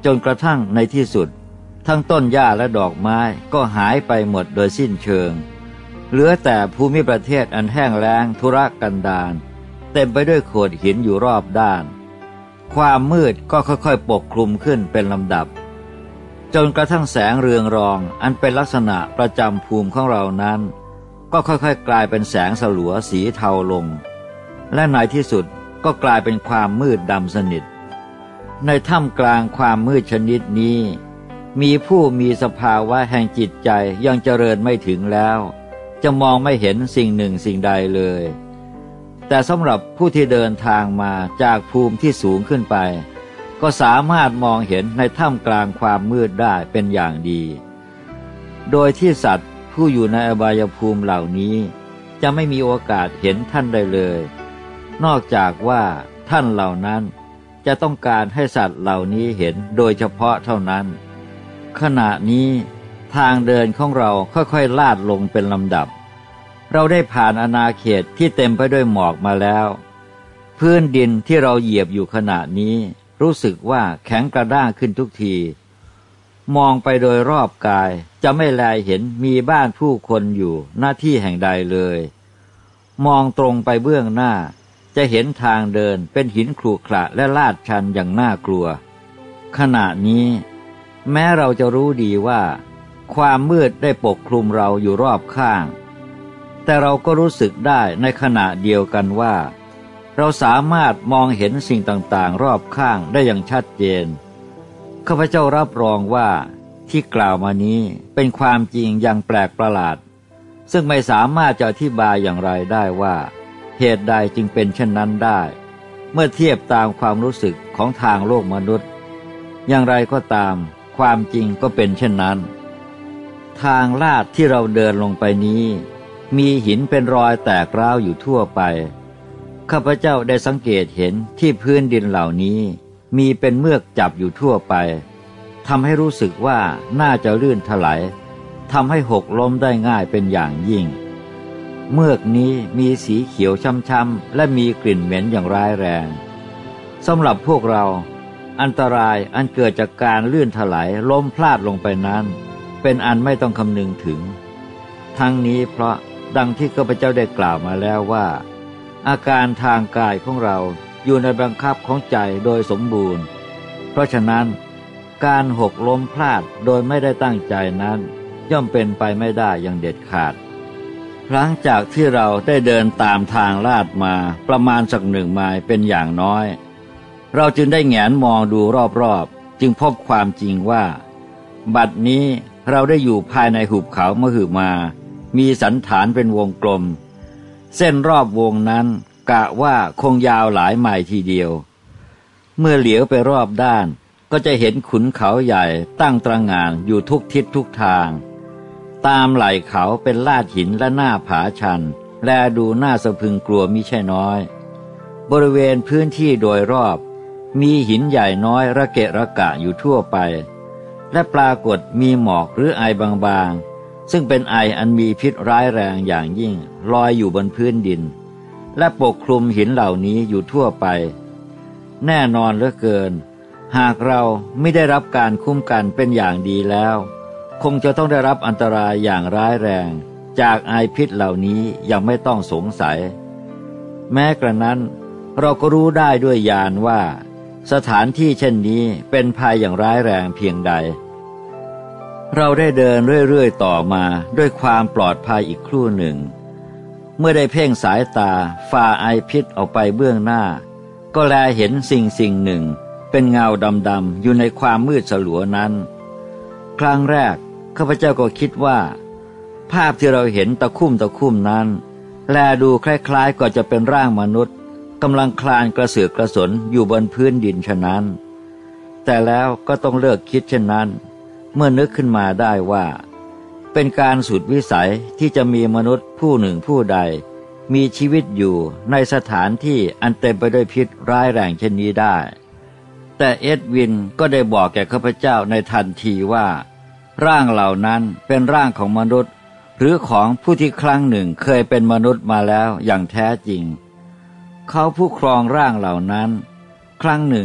จนกระทั่งในที่สุดทั้งต้นหญ้าและดอกไม้ก็หายไปหมดโดยสิ้นเชิงเหลือแต่ภูมิประเทศอันแห้งแล้งทุรกันดารเต็มไปด้วยโขดหินอยู่รอบด้านความมืดก็ค่อยๆปกคลุมขึ้นเป็นลำดับจนกระทั่งแสงเรืองรองอันเป็นลักษณะประจำภูมิของเรานั้นก็ค่อยๆกลายเป็นแสงสลัวสีเทาลงและในที่สุดก็กลายเป็นความมืดดำสนิทในท่ามกลางความมืดชนิดนี้มีผู้มีสภาวะแห่งจิตใจยังเจริญไม่ถึงแล้วจะมองไม่เห็นสิ่งหนึ่งสิ่งใดเลยแต่สำหรับผู้ที่เดินทางมาจากภูมิที่สูงขึ้นไปก็สามารถมองเห็นในท่ามกลางความมืดได้เป็นอย่างดีโดยที่สัตว์ผู้อยู่ในอบายภูมิเหล่านี้จะไม่มีโอกาสเห็นท่านได้เลยนอกจากว่าท่านเหล่านั้นจะต้องการให้สัตว์เหล่านี้เห็นโดยเฉพาะเท่านั้นขณะนี้ทางเดินของเราค่อยๆลาดลงเป็นลำดับเราได้ผ่านอาณาเขตที่เต็มไปด้วยหมอกมาแล้วพื้นดินที่เราเหยียบอยู่ขณะนี้รู้สึกว่าแข็งกระด้างขึ้นทุกทีมองไปโดยรอบกายจะไม่แลเห็นมีบ้านผู้คนอยู่หน้าที่แห่งใดเลยมองตรงไปเบื้องหน้าจะเห็นทางเดินเป็นหินขรุขระและลาดชันอย่างน่ากลัวขณะนี้แม้เราจะรู้ดีว่าความมืดได้ปกคลุมเราอยู่รอบข้างแต่เราก็รู้สึกได้ในขณะเดียวกันว่าเราสามารถมองเห็นสิ่งต่างๆรอบข้างได้อย่างชัดเจนข้าพเจ้ารับรองว่าที่กล่าวมานี้เป็นความจริงอย่างแปลกประหลาดซึ่งไม่สามารถจะอธิบายอย่างไรได้ว่าเหตุใดจึงเป็นเช่นนั้นได้เมื่อเทียบตามความรู้สึกของทางโลกมนุษย์อย่างไรก็ตามความจริงก็เป็นเช่นนั้นทางลาดที่เราเดินลงไปนี้มีหินเป็นรอยแตกร้าวอยู่ทั่วไปข้าพเจ้าได้สังเกตเห็นที่พื้นดินเหล่านี้มีเป็นเมือกจับอยู่ทั่วไปทำให้รู้สึกว่าน่าจะลื่นถลายทำให้หกล้มได้ง่ายเป็นอย่างยิ่งเมือกนี้มีสีเขียวช้ำๆและมีกลิ่นเหม็นอย่างร้ายแรงสำหรับพวกเราอันตรายอันเกิดจากการลื่นถลายล้มพลาดลงไปนั้นเป็นอันไม่ต้องคำนึงถึงทั้งนี้เพราะดังที่ข้าพเจ้าได้กล่าวมาแล้วว่าอาการทางกายของเราอยู่ในบังคับของใจโดยสมบูรณ์เพราะฉะนั้นการหกล้มพลาดโดยไม่ได้ตั้งใจนั้นย่อมเป็นไปไม่ได้อย่างเด็ดขาดหลังจากที่เราได้เดินตามทางลาดมาประมาณสักหนึ่งไมล์เป็นอย่างน้อยเราจึงได้แงนมองดูรอบๆจึงพบความจริงว่าบัดนี้เราได้อยู่ภายในหุบเขามหึมามีสันฐานเป็นวงกลมเส้นรอบวงนั้นกะว่าคงยาวหลายไมล์ทีเดียวเมื่อเหลียวไปรอบด้านก็จะเห็นขุนเขาใหญ่ตั้งตระหง่านอยู่ทุกทิศทุกทางตามไหล่เขาเป็นลาดหินและหน้าผาชันแลดูน่าสะพรึงกลัวมิใช่น้อยบริเวณพื้นที่โดยรอบมีหินใหญ่น้อยระเกะระกะอยู่ทั่วไปและปรากฏมีหมอกหรือไอบางๆซึ่งเป็นไออันมีพิษร้ายแรงอย่างยิ่งลอยอยู่บนพื้นดินและปกคลุมหินเหล่านี้อยู่ทั่วไปแน่นอนเหลือเกินหากเราไม่ได้รับการคุ้มกันเป็นอย่างดีแล้วคงจะต้องได้รับอันตรายอย่างร้ายแรงจากไอพิษเหล่านี้ยังไม่ต้องสงสัยแม้กระนั้นเราก็รู้ได้ด้วยญาณว่าสถานที่เช่นนี้เป็นภัยอย่างร้ายแรงเพียงใดเราได้เดินเรื่อยๆต่อมาด้วยความปลอดภัยอีกครู่หนึ่งเมื่อได้เพ่งสายตาฝ่าไอพิษออกไปเบื้องหน้าก็แลเห็นสิ่งสิ่งหนึ่งเป็นเงาดำๆอยู่ในความมืดสลัวนั้นครั้งแรกข้าพเจ้าก็คิดว่าภาพที่เราเห็นตะคุ่มตะคุ่มนั้นแลดูคล้ายๆก็จะเป็นร่างมนุษย์กำลังคลานกระเสือกกระสนอยู่บนพื้นดินฉะนั้นแต่แล้วก็ต้องเลิกคิดเช่นนั้นเมื่อนึกขึ้นมาได้ว่าเป็นการสุดวิสัยที่จะมีมนุษย์ผู้หนึ่งผู้ใดมีชีวิตอยู่ในสถานที่อันเต็มไปด้วยพิษร้ายแรงเช่นนี้ได้แต่เอ็ดวินก็ได้บอกแก่ข้าพเจ้าในทันทีว่าร่างเหล่านั้นเป็นร่างของมนุษย์หรือของผู้ที่ครั้งหนึ่งเคยเป็นมนุษย์มาแล้วอย่างแท้จริงเขาผู้ครองร่างเหล่านั้นครั้งหนึ่ง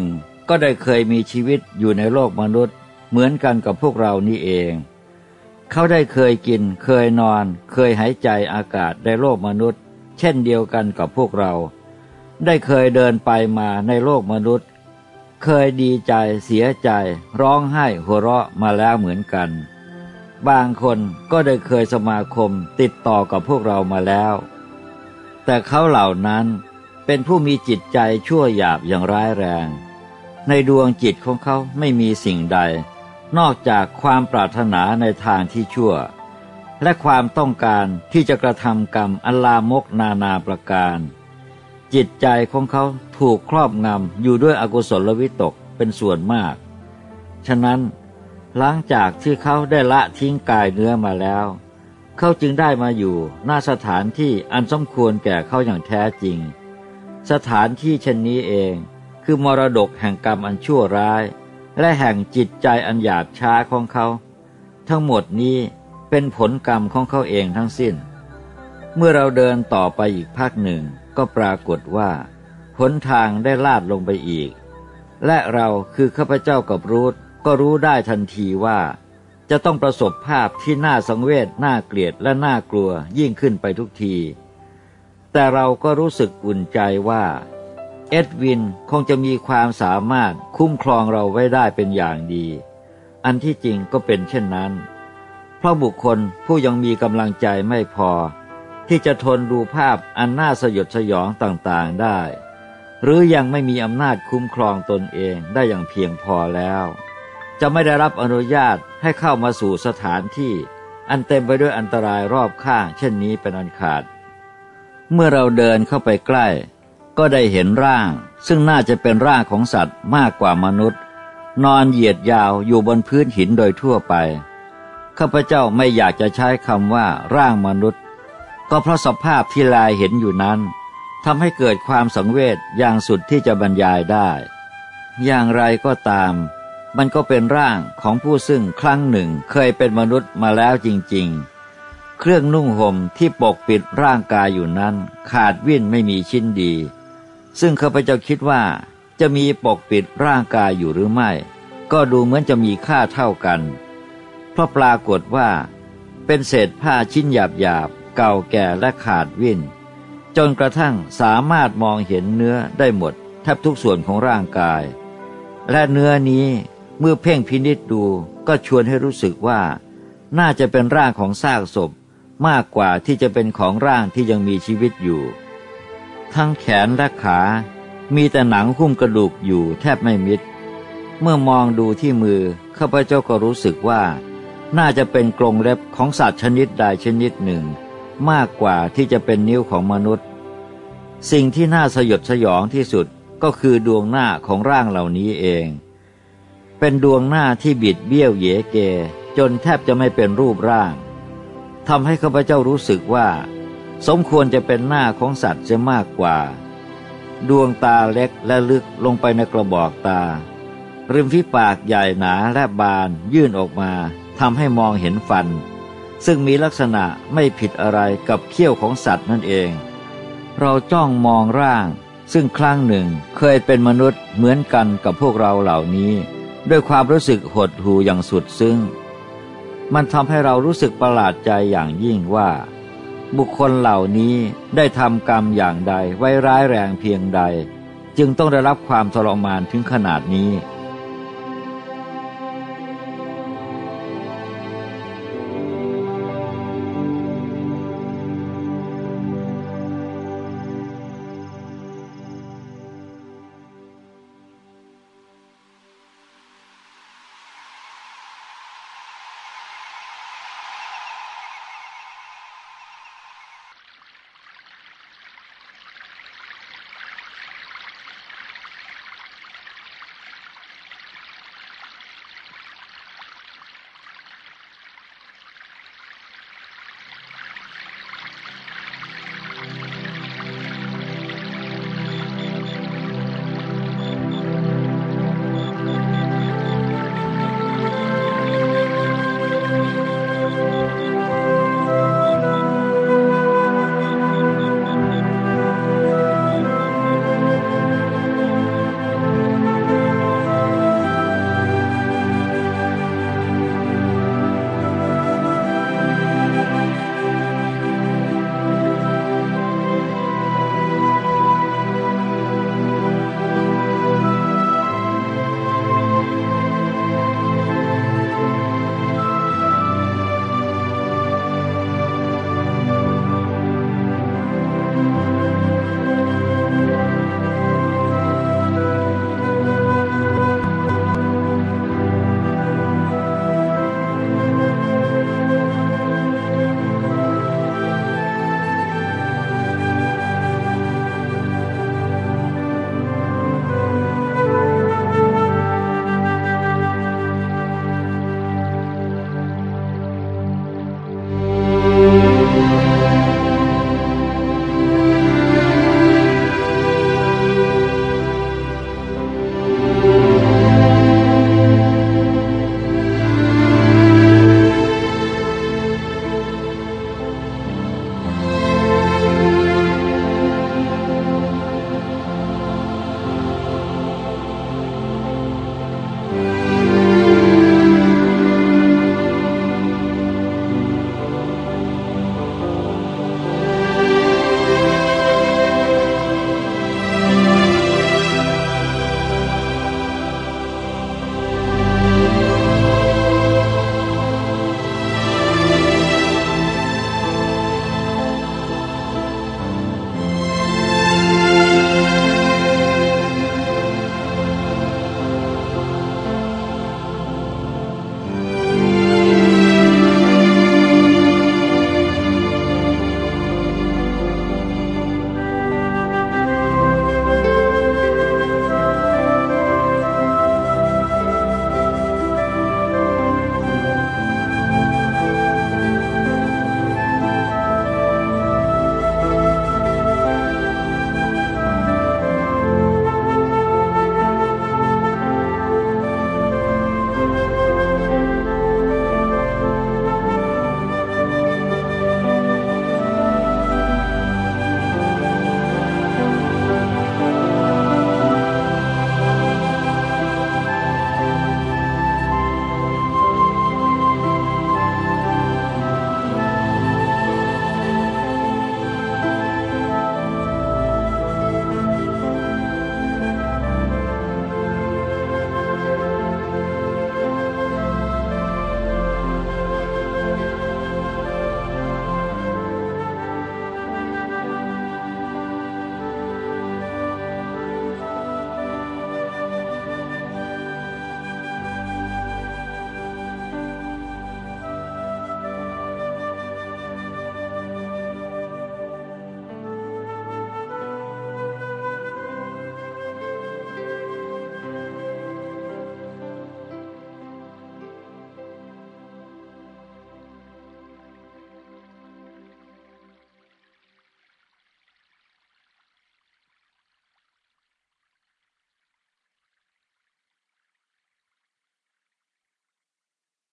ก็ได้เคยมีชีวิตอยู่ในโลกมนุษย์เหมือนกันกับพวกเรานี่เองเขาได้เคยกินเคยนอนเคยหายใจอากาศในโลกมนุษย์เช่นเดียวกันกับพวกเราได้เคยเดินไปมาในโลกมนุษย์เคยดีใจเสียใจร้องไห้หัวเราะมาแล้วเหมือนกันบางคนก็ได้เคยสมาคมติดต่อกับพวกเรามาแล้วแต่เขาเหล่านั้นเป็นผู้มีจิตใจชั่วหยาบอย่างร้ายแรงในดวงจิตของเขาไม่มีสิ่งใดนอกจากความปรารถนาในทางที่ชั่วและความต้องการที่จะกระทำกรรมอันลามกนานาประการจิตใจของเขาถูกครอบงำอยู่ด้วยอกุศลวิตกเป็นส่วนมากฉะนั้นหลังจากที่เขาได้ละทิ้งกายเนื้อมาแล้วเขาจึงได้มาอยู่ณสถานที่อันสมควรแก่เขาอย่างแท้จริงสถานที่เช่นนี้เองคือมรดกแห่งกรรมอันชั่วร้ายและแห่งจิตใจอันหยาบช้าของเขาทั้งหมดนี้เป็นผลกรรมของเขาเองทั้งสิ้นเมื่อเราเดินต่อไปอีกพักหนึ่งก็ปรากฏว่าหนทางได้ลาดลงไปอีกและเราคือข้าพเจ้ากับรูธก็รู้ได้ทันทีว่าจะต้องประสบภาพที่น่าสังเวชน่าเกลียดและน่ากลัวยิ่งขึ้นไปทุกทีแต่เราก็รู้สึกอุ่นใจว่าเอ็ดวินคงจะมีความสามารถคุ้มครองเราไว้ได้เป็นอย่างดีอันที่จริงก็เป็นเช่นนั้นเพราะบุคคลผู้ยังมีกำลังใจไม่พอที่จะทนดูภาพอันน่าสยดสยองต่างๆได้หรือยังไม่มีอำนาจคุ้มครองตนเองได้อย่างเพียงพอแล้วจะไม่ได้รับอนุญาตให้เข้ามาสู่สถานที่อันเต็มไปด้วยอันตรายรอบข้างเช่นนี้เป็นอันขาดเมื่อเราเดินเข้าไปใกล้ก็ได้เห็นร่างซึ่งน่าจะเป็นร่างของสัตว์มากกว่ามนุษย์นอนเหยียดยาวอยู่บนพื้นหินโดยทั่วไปข้าพเจ้าไม่อยากจะใช้คำว่าร่างมนุษย์ก็เพราะสภาพที่ลายเห็นอยู่นั้นทำให้เกิดความสังเวชอย่างสุดที่จะบรรยายได้อย่างไรก็ตามมันก็เป็นร่างของผู้ซึ่งครั้งหนึ่งเคยเป็นมนุษย์มาแล้วจริงๆเครื่องนุ่งห่มที่ปกปิดร่างกายอยู่นั้นขาดวิ่นไม่มีชิ้นดีซึ่งข้าพเจ้าคิดว่าจะมีปกปิดร่างกายอยู่หรือไม่ก็ดูเหมือนจะมีค่าเท่ากันเพราะปรากฏว่าเป็นเศษผ้าชิ้นหยาบๆเก่าแก่และขาดวิ่นจนกระทั่งสามารถมองเห็นเนื้อได้หมดแทบทุกส่วนของร่างกายและเนื้อนี้เมื่อเพ่งพินิจดูก็ชวนให้รู้สึกว่าน่าจะเป็นร่างของซากศพมากกว่าที่จะเป็นของร่างที่ยังมีชีวิตอยู่ทั้งแขนและขามีแต่หนังหุ้มกระดูกอยู่แทบไม่มิดเมื่อมองดูที่มือข้าพเจ้าก็รู้สึกว่าน่าจะเป็นกรงเล็บของสัตว์ชนิดใดชนิดหนึ่งมากกว่าที่จะเป็นนิ้วของมนุษย์สิ่งที่น่าสยดสยองที่สุดก็คือดวงหน้าของร่างเหล่านี้เองเป็นดวงหน้าที่บิดเบี้ยวเหยเกจนแทบจะไม่เป็นรูปร่างทำให้ข้าพเจ้ารู้สึกว่าสมควรจะเป็นหน้าของสัตว์จะมากกว่าดวงตาเล็กและลึกลงไปในกระบอกตาริมฝีปากใหญ่หนาและบานยื่นออกมาทำให้มองเห็นฟันซึ่งมีลักษณะไม่ผิดอะไรกับเขี้ยวของสัตว์นั่นเองเราจ้องมองร่างซึ่งครั้งหนึ่งเคยเป็นมนุษย์เหมือนกันกับพวกเราเหล่านี้ด้วยความรู้สึกหดหู่อย่างสุดซึ้งมันทำให้เรารู้สึกประหลาดใจอย่างยิ่งว่าบุคคลเหล่านี้ได้ทำกรรมอย่างใดไว้ร้ายแรงเพียงใดจึงต้องได้รับความทรมานถึงขนาดนี้